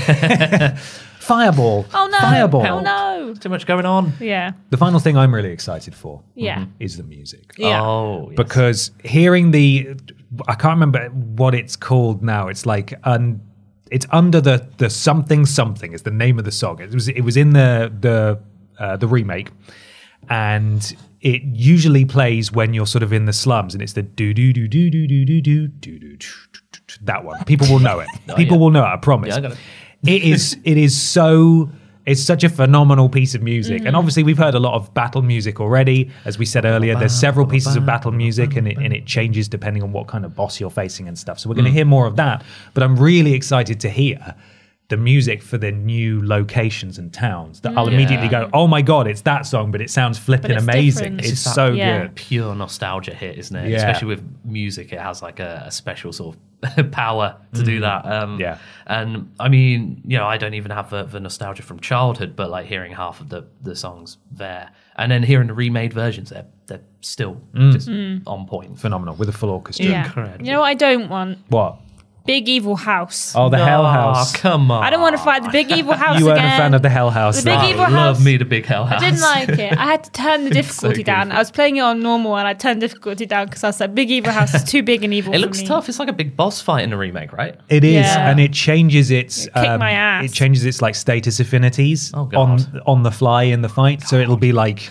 Fireball. oh no, Fireball. oh no, Too much going on. yeah, The final thing I'm really excited for Yeah. Mhm. is the music. yeah. Oh, yes. Because hearing the, I can't remember what it's called now. It's like un, it's under the the something something is the name of the song. It was it was in the the uh, the remake, and it usually plays when you're sort of in the slums, and it's the do do do do do do do do do do that one. People will know it. People yeah. will know it. I promise. Yeah, I got it. It is it is so it's such a phenomenal piece of music. Mm. And obviously we've heard a lot of battle music already. As we said earlier, there's several pieces of battle music, and it, and it changes depending on what kind of boss you're facing and stuff. So we're going to hear more of that. But I'm really excited to hear the music for the new locations and towns that I'll immediately Yeah. go, oh my God, it's that song, but it sounds flipping it's amazing. different. It's It's just so that- yeah. good. Pure nostalgia hit, isn't it? Yeah. Especially with music, it has like a, a special sort of power to do that. Um, Yeah. And I mean, you know, I don't even have the, the nostalgia from childhood, but like hearing half of the, the songs there, and then hearing the remade versions, they're they're still just on point. Phenomenal with a full orchestra. Yeah. Incredible. You know what I don't want? What? Big Evil House. Oh, the Hell House. Oh, come on. I don't want to fight the Big Evil House You weren't again. a fan of the Hell House. The Big then. I Evil love House. me the big hell house. I didn't like it. I had to turn the difficulty so down. I was playing it on normal and I turned difficulty down because I was like, Big Evil House is too big and evil It for looks me. tough. It's like a big boss fight in the remake, right? It is, Yeah. and it changes its. um, It kicked my ass. It changes its like status affinities Oh, on God. on the fly in the fight. So it'll be like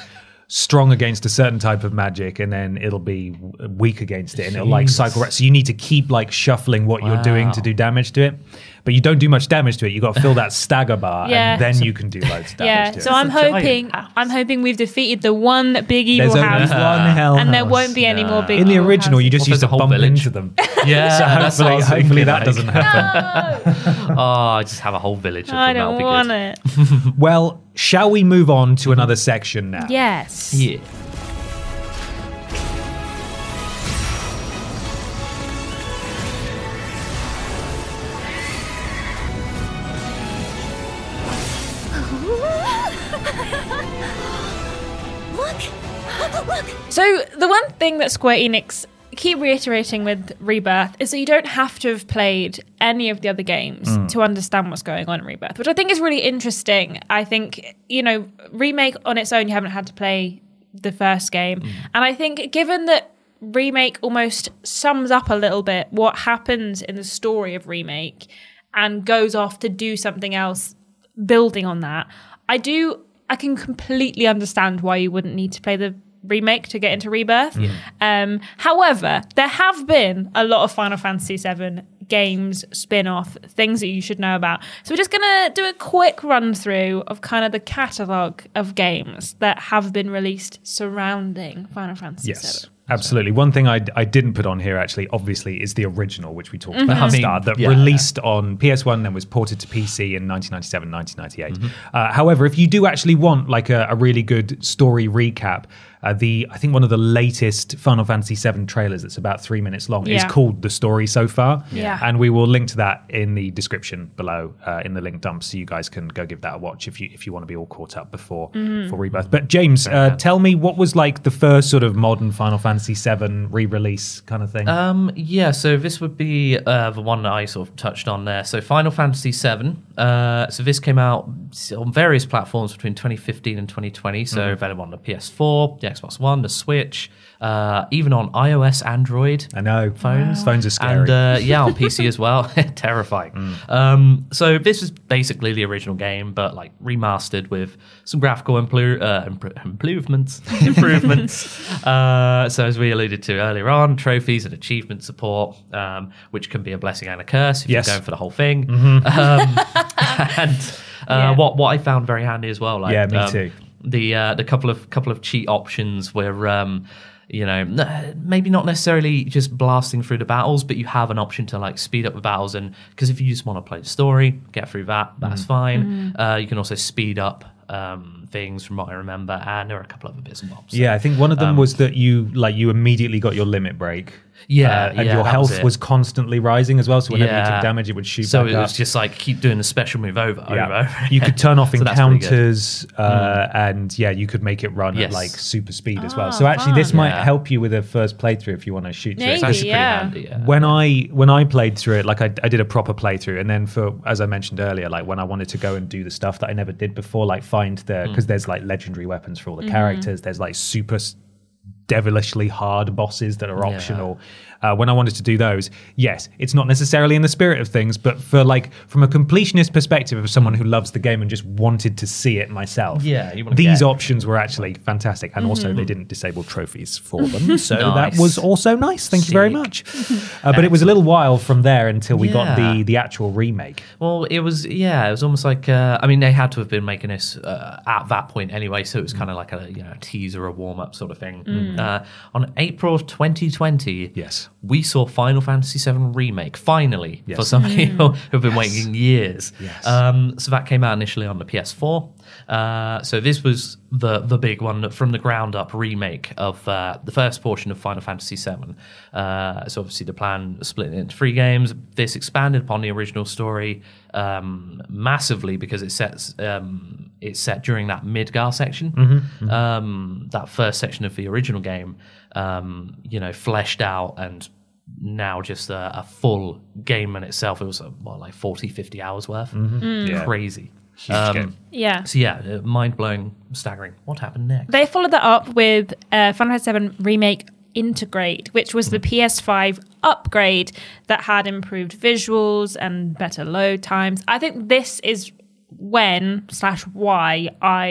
strong against a certain type of magic, and then it'll be weak against it, and it'll like cycle. So you need to keep like shuffling what wow. you're doing to do damage to it. But you don't do much damage to it. You got to fill that stagger bar, yeah. and then so, you can do loads of damage yeah. to it. So I'm hoping, I'm hoping we've defeated the one big evil There's house, only one hell and house. there won't be yeah. any more big. In the evil original, houses. you just well, used to bump village. into them. Yeah, so hopefully, hopefully that like. doesn't happen. No. oh, I just have a whole village. Of I them. don't That'll want be good. it. Well, shall we move on to another section now? Yes. Yeah. So the one thing that Square Enix keep reiterating with Rebirth is that you don't have to have played any of the other games mm. to understand what's going on in Rebirth, which I think is really interesting. I think, you know, Remake on its own, you haven't had to play the first game. Mm. And I think given that Remake almost sums up a little bit what happens in the story of Remake and goes off to do something else building on that, I do, I can completely understand why you wouldn't need to play the Remake to get into Rebirth. Yeah. Um, however, there have been a lot of Final Fantasy seven games, spin-off, things that you should know about. So we're just going to do a quick run through of kind of the catalogue of games that have been released surrounding Final Fantasy yes. seven. Absolutely. One thing I, I didn't put on here, actually, obviously, is the original, which we talked mm-hmm. about at the start, that yeah, released yeah. on P S one, then was ported to P C in nineteen ninety-seven, nineteen ninety-eight. Mm-hmm. Uh, however, if you do actually want like a, a really good story recap, uh, the I think one of the latest Final Fantasy seven trailers that's about three minutes long yeah. is called The Story So Far. Yeah. And we will link to that in the description below, uh, in the link dump, so you guys can go give that a watch if you if you want to be all caught up before, mm-hmm. before Rebirth. But James, uh, tell me, what was like the first sort of modern Final Fantasy seven re-release kind of thing? Um, yeah, so this would be uh, the one that I sort of touched on there. So Final Fantasy seven. Uh, so this came out on various platforms between twenty fifteen and twenty twenty. So mm-hmm. available on the P S four, the Xbox One, the Switch, uh, even on iOS, Android. I know. Phones. Wow. Phones are scary. And uh, yeah, on P C as well. Terrifying. Mm. Um, so this is basically the original game, but like remastered with some graphical impro- uh, imp- improvements. improvements. uh, so as we alluded to earlier on, trophies and achievement support, um, which can be a blessing and a curse if yes. you're going for the whole thing. Mm-hmm. Um, and uh, yeah. what what I found very handy as well, like yeah, me um, too. The uh, the couple of couple of cheat options where um, you know maybe not necessarily just blasting through the battles, but you have an option to like speed up the battles, and because if you just want to play the story, get through that, that's mm. fine. Mm. Uh, you can also speed up um, things from what I remember, and there are a couple of other bits and bobs. So, yeah, I think one of them um, was that you like you immediately got your limit break. Yeah, uh, and yeah, your health was, was constantly rising as well. So whenever yeah. you took damage, it would shoot so back it up. was just like keep doing the special move over, yeah. over, over. You could turn off so encounters, uh, mm. and yeah, you could make it run yes. at like super speed oh, as well. So actually, fun. this might yeah. help you with a first playthrough if you want to shoot through Maybe, it. It's actually yeah. pretty handy. Yeah. When I when I played through it, like I, I did a proper playthrough, and then for as I mentioned earlier, like when I wanted to go and do the stuff that I never did before, like find the because mm. there's like legendary weapons for all the mm-hmm. characters. There's like super devilishly hard bosses that are optional. Yeah. Uh, when I wanted to do those, yes, it's not necessarily in the spirit of things, but for like from a completionist perspective of someone who loves the game and just wanted to see it myself, yeah, you these get options were actually fantastic. And mm-hmm. also they didn't disable trophies for them, so nice. that was also nice. Thank Sick. you very much. Uh, but it was a little while from there until we yeah. got the the actual remake. Well, it was yeah, it was almost like uh, I mean they had to have been making this uh, at that point anyway, so it was mm. kind of like a you know teaser, a warm up sort of thing. Mm. Uh, on April of twenty twenty, yes, we saw Final Fantasy seven Remake, finally, yes. for some people who've been yes. waiting years. Yes. Um, so that came out initially on the P S four. Uh, so this was the the big one from the ground up remake of uh, the first portion of Final Fantasy seven. Uh, so obviously the plan split it into three games. This expanded upon the original story um, massively because it sets um, it's set during that Midgar section. Mm-hmm, mm-hmm. Um, that first section of the original game, um, you know, fleshed out and now just a, a full game in itself. It was uh, what, like forty, fifty hours worth. Mm-hmm. Mm. Yeah. Crazy. Huge um, game. Yeah. So yeah, uh, mind-blowing, staggering. What happened next? They followed that up with uh, Final Fantasy seven Remake Integrate, which was the P S five upgrade that had improved visuals and better load times. I think this is when slash why I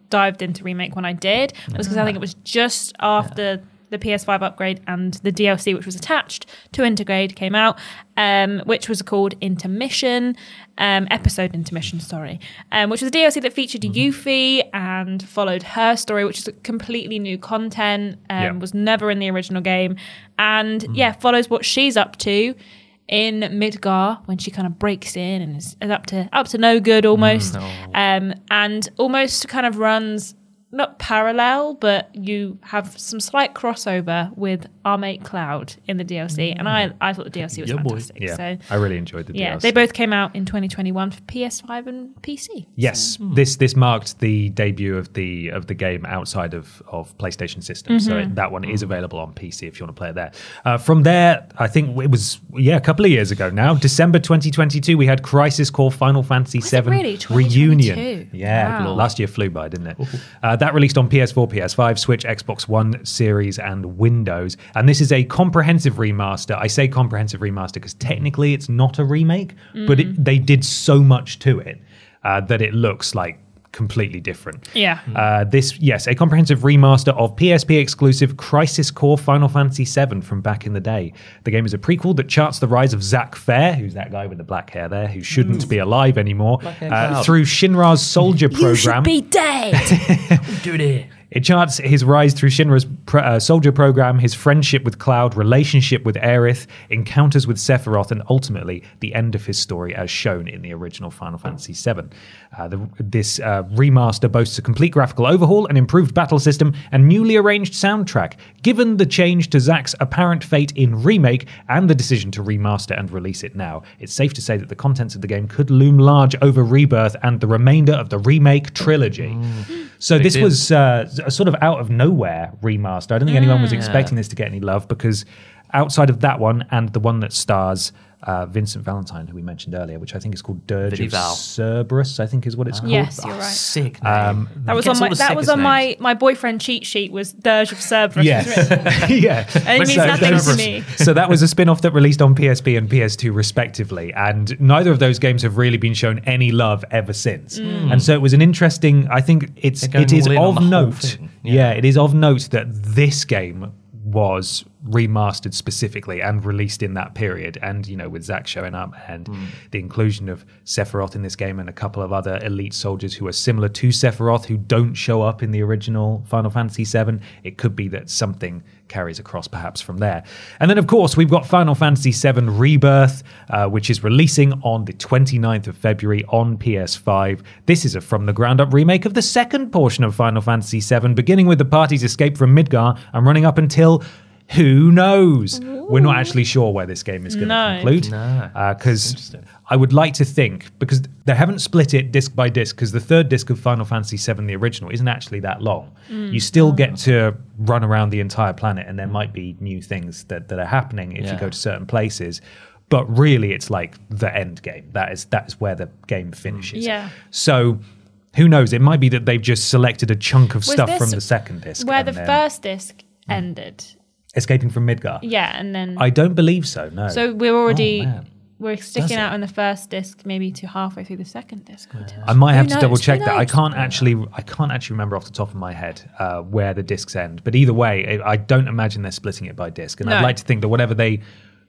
dived into Remake when I did was because I think it was just after yeah. the P S five upgrade and the D L C, which was attached to Intergrade, came out, um, which was called Intermission, um, episode Intermission, sorry, um, which was a D L C that featured mm-hmm. Yuffie and followed her story, which is completely new content, um, yeah. was never in the original game, and mm. yeah, follows what she's up to in Midgar when she kind of breaks in and is, is up to up to no good almost, mm, no. um, and almost kind of runs. Not parallel, but you have some slight crossover with our mate Cloud in the D L C, and I, I thought the D L C was yeah, fantastic. Yeah, so I really enjoyed the yeah, D L C. They both came out in twenty twenty-one for P S five and P C. Yes, so. this this marked the debut of the of the game outside of, of PlayStation systems, mm-hmm. so it, that one is available on P C if you want to play it there. Uh, from there, I think it was yeah a couple of years ago now, December twenty twenty-two, we had Crisis Core Final Fantasy seven really? Reunion. Yeah, wow. last year flew by, didn't it? Uh, that released on P S four, P S five, Switch, Xbox One Series, and Windows. And this is a comprehensive remaster. I say comprehensive remaster because technically it's not a remake, mm. but it, they did so much to it uh, that it looks like completely different. Yeah. Uh, this, yes, a comprehensive remaster of P S P exclusive Crisis Core Final Fantasy seven from back in the day. The game is a prequel that charts the rise of Zack Fair, who's that guy with the black hair there, who shouldn't mm. be alive anymore, uh, through Shinra's Soldier program. You should be dead. Do it. It charts his rise through Shinra's pr- uh, soldier program, his friendship with Cloud, relationship with Aerith, encounters with Sephiroth, and ultimately the end of his story as shown in the original Final Fantasy seven. Uh, the, this uh, remaster boasts a complete graphical overhaul, an improved battle system, and newly arranged soundtrack. Given the change to Zack's apparent fate in Remake and the decision to remaster and release it now, it's safe to say that the contents of the game could loom large over Rebirth and the remainder of the Remake trilogy. Mm. So Big this deal. was uh, a sort of out of nowhere remaster. I don't think mm, anyone was expecting yeah. this to get any love because outside of that one and the one that stars uh, Vincent Valentine, who we mentioned earlier, which I think is called Dirge Vidival. of Cerberus, I think is what it's called. Yes, you're oh, right. Sick name. Um, that was on my that was on my, my boyfriend cheat sheet was Dirge of Cerberus. Yeah, yeah. And it means so nothing those, to me. So that was a spin-off that released on P S P and P S two respectively, and neither of those games have really been shown any love ever since. Mm. And so it was an interesting. I think it's it is of note. Yeah. yeah, it is of note that this game was remastered specifically and released in that period, and you know, with Zack showing up and mm. the inclusion of Sephiroth in this game and a couple of other elite soldiers who are similar to Sephiroth who don't show up in the original Final Fantasy seven, it could be that something carries across perhaps from there. And then of course we've got Final Fantasy seven Rebirth, uh, which is releasing on the twenty-ninth of February on P S five. This is a from the ground up remake of the second portion of Final Fantasy seven, beginning with the party's escape from Midgar and running up until who knows? Ooh. We're not actually sure where this game is going to no. conclude. Because no. uh, I would like to think, because they haven't split it disc by disc, because the third disc of Final Fantasy seven, the original, isn't actually that long. Mm. You still oh. get to run around the entire planet, and there might be new things that, that are happening if yeah. you go to certain places. But really, it's like the end game. That is that is where the game finishes. Yeah. So who knows? It might be that they've just selected a chunk of Was stuff from the second disc. Where the first disc mm. ended. Escaping from Midgar. Yeah, and then I don't believe so. No. So we're already oh, we're sticking out on the first disc, maybe to halfway through the second disc. Yeah. I might have Who to knows? double check Who that. Knows? I can't actually. I can't actually remember off the top of my head uh, where the discs end. But either way, I don't imagine they're splitting it by disc. And no. I'd like to think that whatever they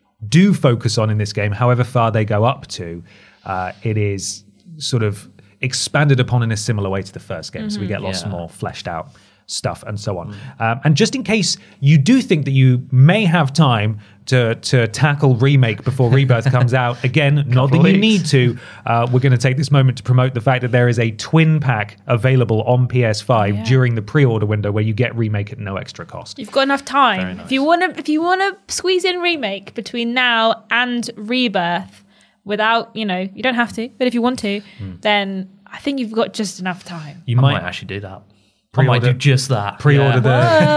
do focus on in this game, however far they go up to, uh, it is sort of expanded upon in a similar way to the first game. Mm-hmm. So we get lots yeah. more fleshed out stuff and so on. Mm. Um, and just in case you do think that you may have time to to tackle Remake before Rebirth comes out, again, not that you need to, uh, we're going to take this moment to promote the fact that there is a twin pack available on P S five yeah. during the pre-order window where you get Remake at no extra cost. You've got enough time. Nice. If you want to if you want to squeeze in Remake between now and Rebirth without, you know, you don't have to, but if you want to, mm. then I think you've got just enough time. You might, might actually do that. Pre-order, I might do just that. Pre-order yeah. the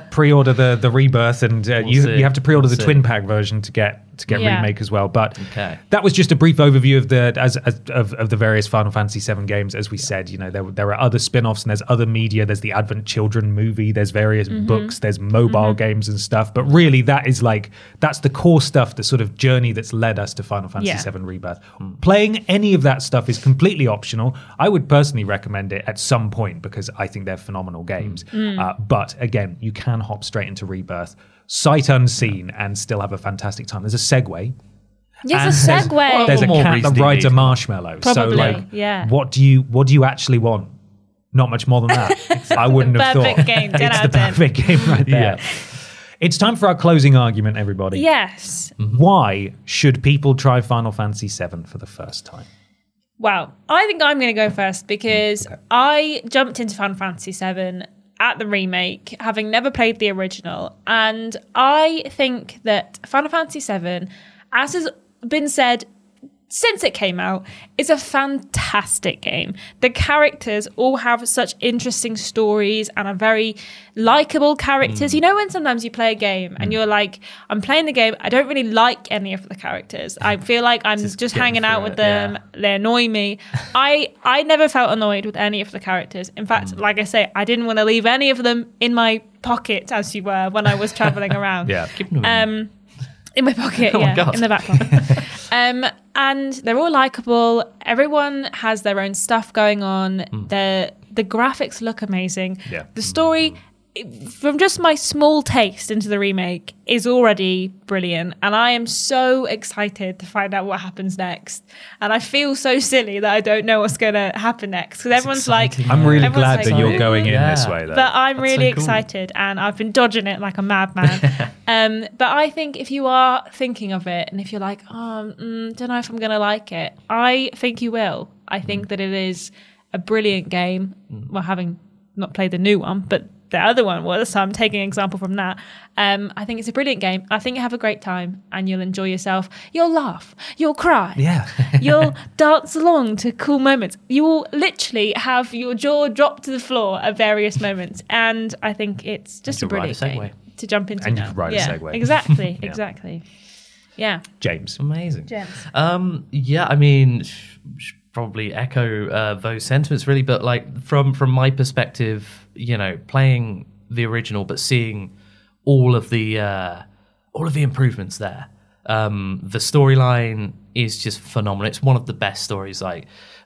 pre-order the the Rebirth, and uh, We'll you see. you have to pre-order We'll the see. twin pack version to get to get Yeah. remake as well. But Okay. that was just a brief overview of the as, as of, of the various Final Fantasy seven games. As we said, you know, there there are other spin-offs and there's other media. There's the Advent Children movie. There's various Mm-hmm. books. There's mobile games and stuff. But really, that is like that's the core stuff. The sort of journey that's led us to Final Fantasy Yeah. seven Rebirth. Playing any of that stuff is completely optional. I would personally recommend it at some point because I think they're phenomenal games. Mm. Uh, but again, you can hop straight into Rebirth, sight unseen, and still have a fantastic time. There's a segue. Yes, And a segue. There's a More cat that reasoning rides a needed. marshmallow. So, Probably, like, yeah. what do you what do you actually want? Not much more than that. I wouldn't have Perfect thought. game, ten It's out the of ten. perfect game right there. Yeah. It's time for our closing argument, everybody. Yes. Why should people try Final Fantasy seven for the first time? Well, I think I'm going to go first because I jumped into Final Fantasy seven at the remake, having never played the original. And I think that Final Fantasy seven, as has been said since it came out, is a fantastic game. The characters all have such interesting stories and are very likable characters. Mm. You know when sometimes you play a game and you're like, I'm playing the game, I don't really like any of the characters. I feel like I'm just, getting hanging out through with it, them. yeah. They annoy me. I I never felt annoyed with any of the characters. In fact, Mm. like I say, I didn't want to leave any of them in my pocket, as you were, when I was traveling around. Yeah. Keep them in. Um, in my pocket, Oh my yeah, God. in the back pocket. um, and they're all likable. Everyone has their own stuff going on. The the graphics look amazing. Yeah. The story, from just my small taste into the remake, is already brilliant. And I am so excited to find out what happens next. And I feel so silly that I don't know what's going to happen next. Because everyone's like, exciting. I'm really everyone's glad like, that you're "Ooh." going in Yeah. this way, though. But I'm That's really so cool. excited and I've been dodging it like a madman. um, but I think if you are thinking of it and if you're like, oh, mm, don't know if I'm going to like it, I think you will. I think that it is a brilliant game. Well, having not played the new one, but the other one was, so I'm taking an example from that. Um, I think it's a brilliant game. I think you have a great time and you'll enjoy yourself. You'll laugh. You'll cry. Yeah. You'll dance along to cool moments. You will literally have your jaw drop to the floor at various moments. And I think it's just a And you'll ride a brilliant game Segway. to jump into And you now. can ride a yeah, Segway. Exactly, Yeah. exactly. Yeah. James. Amazing. Gems. Um, yeah, I mean, sh- sh- probably echo uh, those sentiments really, but like from from my perspective, you know, playing the original but seeing all of the uh, all of the improvements there. Um, the storyline is just phenomenal. It's one of the best stories, like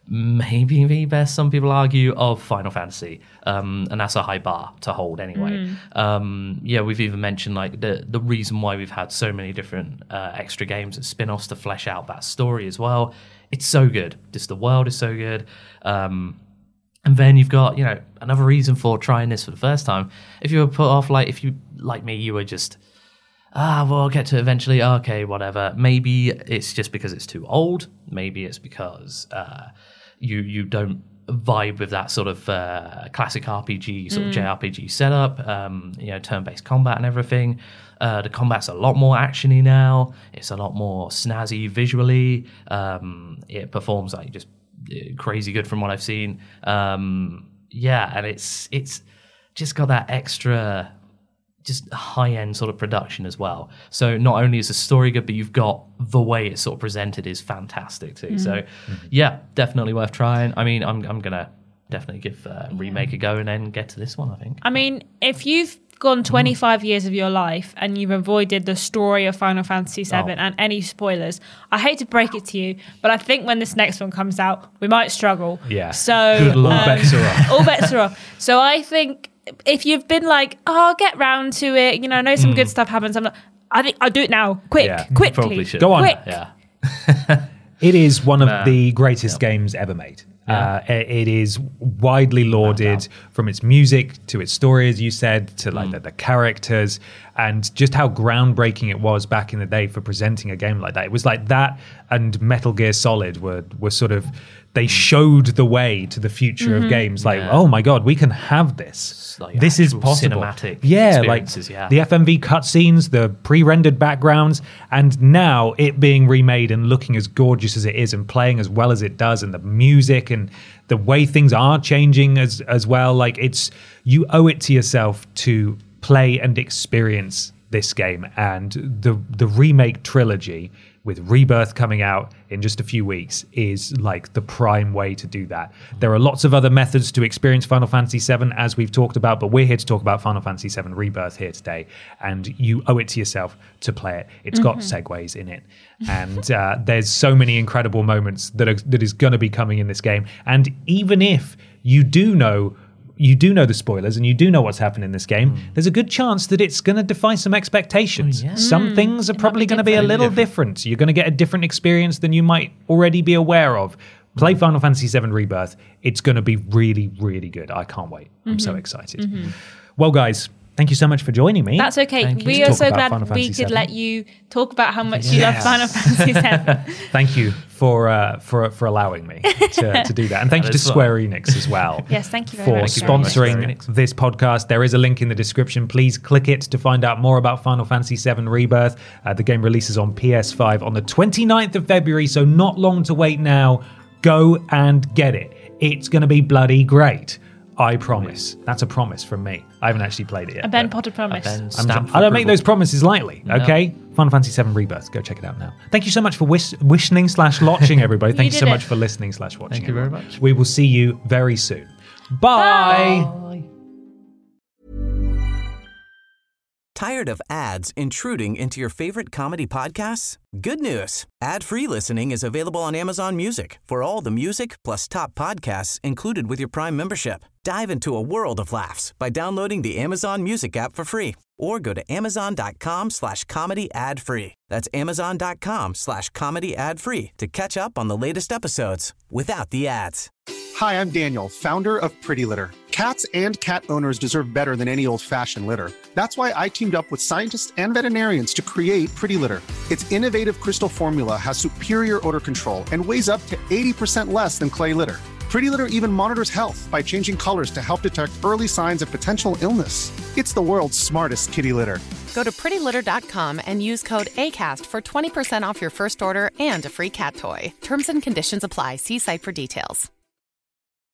maybe the best, some people argue, of Final Fantasy, um, and that's a high bar to hold anyway. Um, yeah, we've even mentioned like the the reason why we've had so many different uh, extra games and spin-offs to flesh out that story as well. It's so good. Just the world is so good. Um, and then you've got, you know, another reason for trying this for the first time. If you were put off, like if you, like me, you were just, ah, well, I'll get to it eventually. Okay, whatever. Maybe it's just because it's too old. Maybe it's because uh, you you don't vibe with that sort of uh, classic R P G, sort of J R P G setup, um, you know, turn-based combat and everything. Uh, the combat's a lot more actiony now. It's a lot more snazzy visually. Um, it performs like just uh, crazy good from what I've seen. Um, yeah, and it's it's just got that extra, just high-end sort of production as well. So not only is the story good, but you've got the way it's sort of presented is fantastic too. So yeah, definitely worth trying. I mean, I'm I'm gonna definitely give uh, remake a go and then get to this one, I think. I mean, if you've gone twenty-five years of your life and you've avoided the story of Final Fantasy seven Oh. and any spoilers, I hate to break it to you, but I think when this next one comes out, we might struggle. Yeah. So Good luck. All bets are off. All bets are off. So I think if you've been like, oh, I'll get round to it, you know, I know some good stuff happens. I'm not. I think I'll do it now, quick, Yeah. quickly. Probably should. Go on. Quick. Yeah. It is one of Nah. the greatest games ever made. Yeah. Uh, it, it is widely lauded from its music to its story, as you said, to like the, the characters, and just how groundbreaking it was back in the day for presenting a game like that. It was like that and Metal Gear Solid were were sort of, they showed the way to the future of games. Like, Yeah. oh my god, we can have this. like This is actual possible. cinematic yeah, like experiences, yeah. the F M V cutscenes, the pre-rendered backgrounds, and now it being remade and looking as gorgeous as it is and playing as well as it does, and the music and the way things are changing as as well. Like, it's, you owe it to yourself to play and experience this game. And the the remake trilogy with Rebirth coming out in just a few weeks is like the prime way to do that. There are lots of other methods to experience Final Fantasy seven, as we've talked about, but we're here to talk about Final Fantasy seven Rebirth here today, and you owe it to yourself to play it. It's mm-hmm. got segues in it, and uh, there's so many incredible moments that are, that is going to be coming in this game. And even if you do know you do know the spoilers and you do know what's happened in this game, mm. there's a good chance that it's going to defy some expectations. Oh, yeah. Some mm. things are probably going to be a little different. different. You're going to get a different experience than you might already be aware of. Play Final Fantasy seven Rebirth. It's going to be really, really good. I can't wait. Mm-hmm. I'm so excited. Mm-hmm. Well, guys, thank you so much for joining me. That's okay. We are so glad we could let you talk about how much yes. you love Final Fantasy seven. Thank you for uh, for for allowing me to, to do that. And thank that you to Square fun. Enix as well. Yes, thank you very for much. sponsoring this podcast. There is a link in the description. Please click it to find out more about Final Fantasy seven Rebirth. Uh, the game releases on P S five on the twenty-ninth of February, so not long to wait now. Go and get it. It's going to be bloody great. I promise. That's a promise from me. I haven't actually played it yet. A Ben Potter promise. I'm, I don't make those promises lightly, okay? No. Final Fantasy seven Rebirth. Go check it out now. Thank you so much for wish, wishing slash watching, everybody. Thank you, you so it. much for listening slash watching. Thank you very much. We will see you very soon. Bye. Bye. Tired of ads intruding into your favorite comedy podcasts? Good news. Ad-free listening is available on Amazon Music for all the music plus top podcasts included with your Prime membership. Dive into a world of laughs by downloading the Amazon Music app for free or go to amazon.com slash comedy ad free. That's amazon.com slash comedy ad free to catch up on the latest episodes without the ads. Hi, I'm Daniel, founder of Pretty Litter. Cats and cat owners deserve better than any old-fashioned litter. That's why I teamed up with scientists and veterinarians to create Pretty Litter. Its innovative crystal formula has superior odor control and weighs up to eighty percent less than clay litter. Pretty Litter even monitors health by changing colors to help detect early signs of potential illness. It's the world's smartest kitty litter. Go to pretty litter dot com and use code ACAST for twenty percent off your first order and a free cat toy. Terms and conditions apply. See site for details.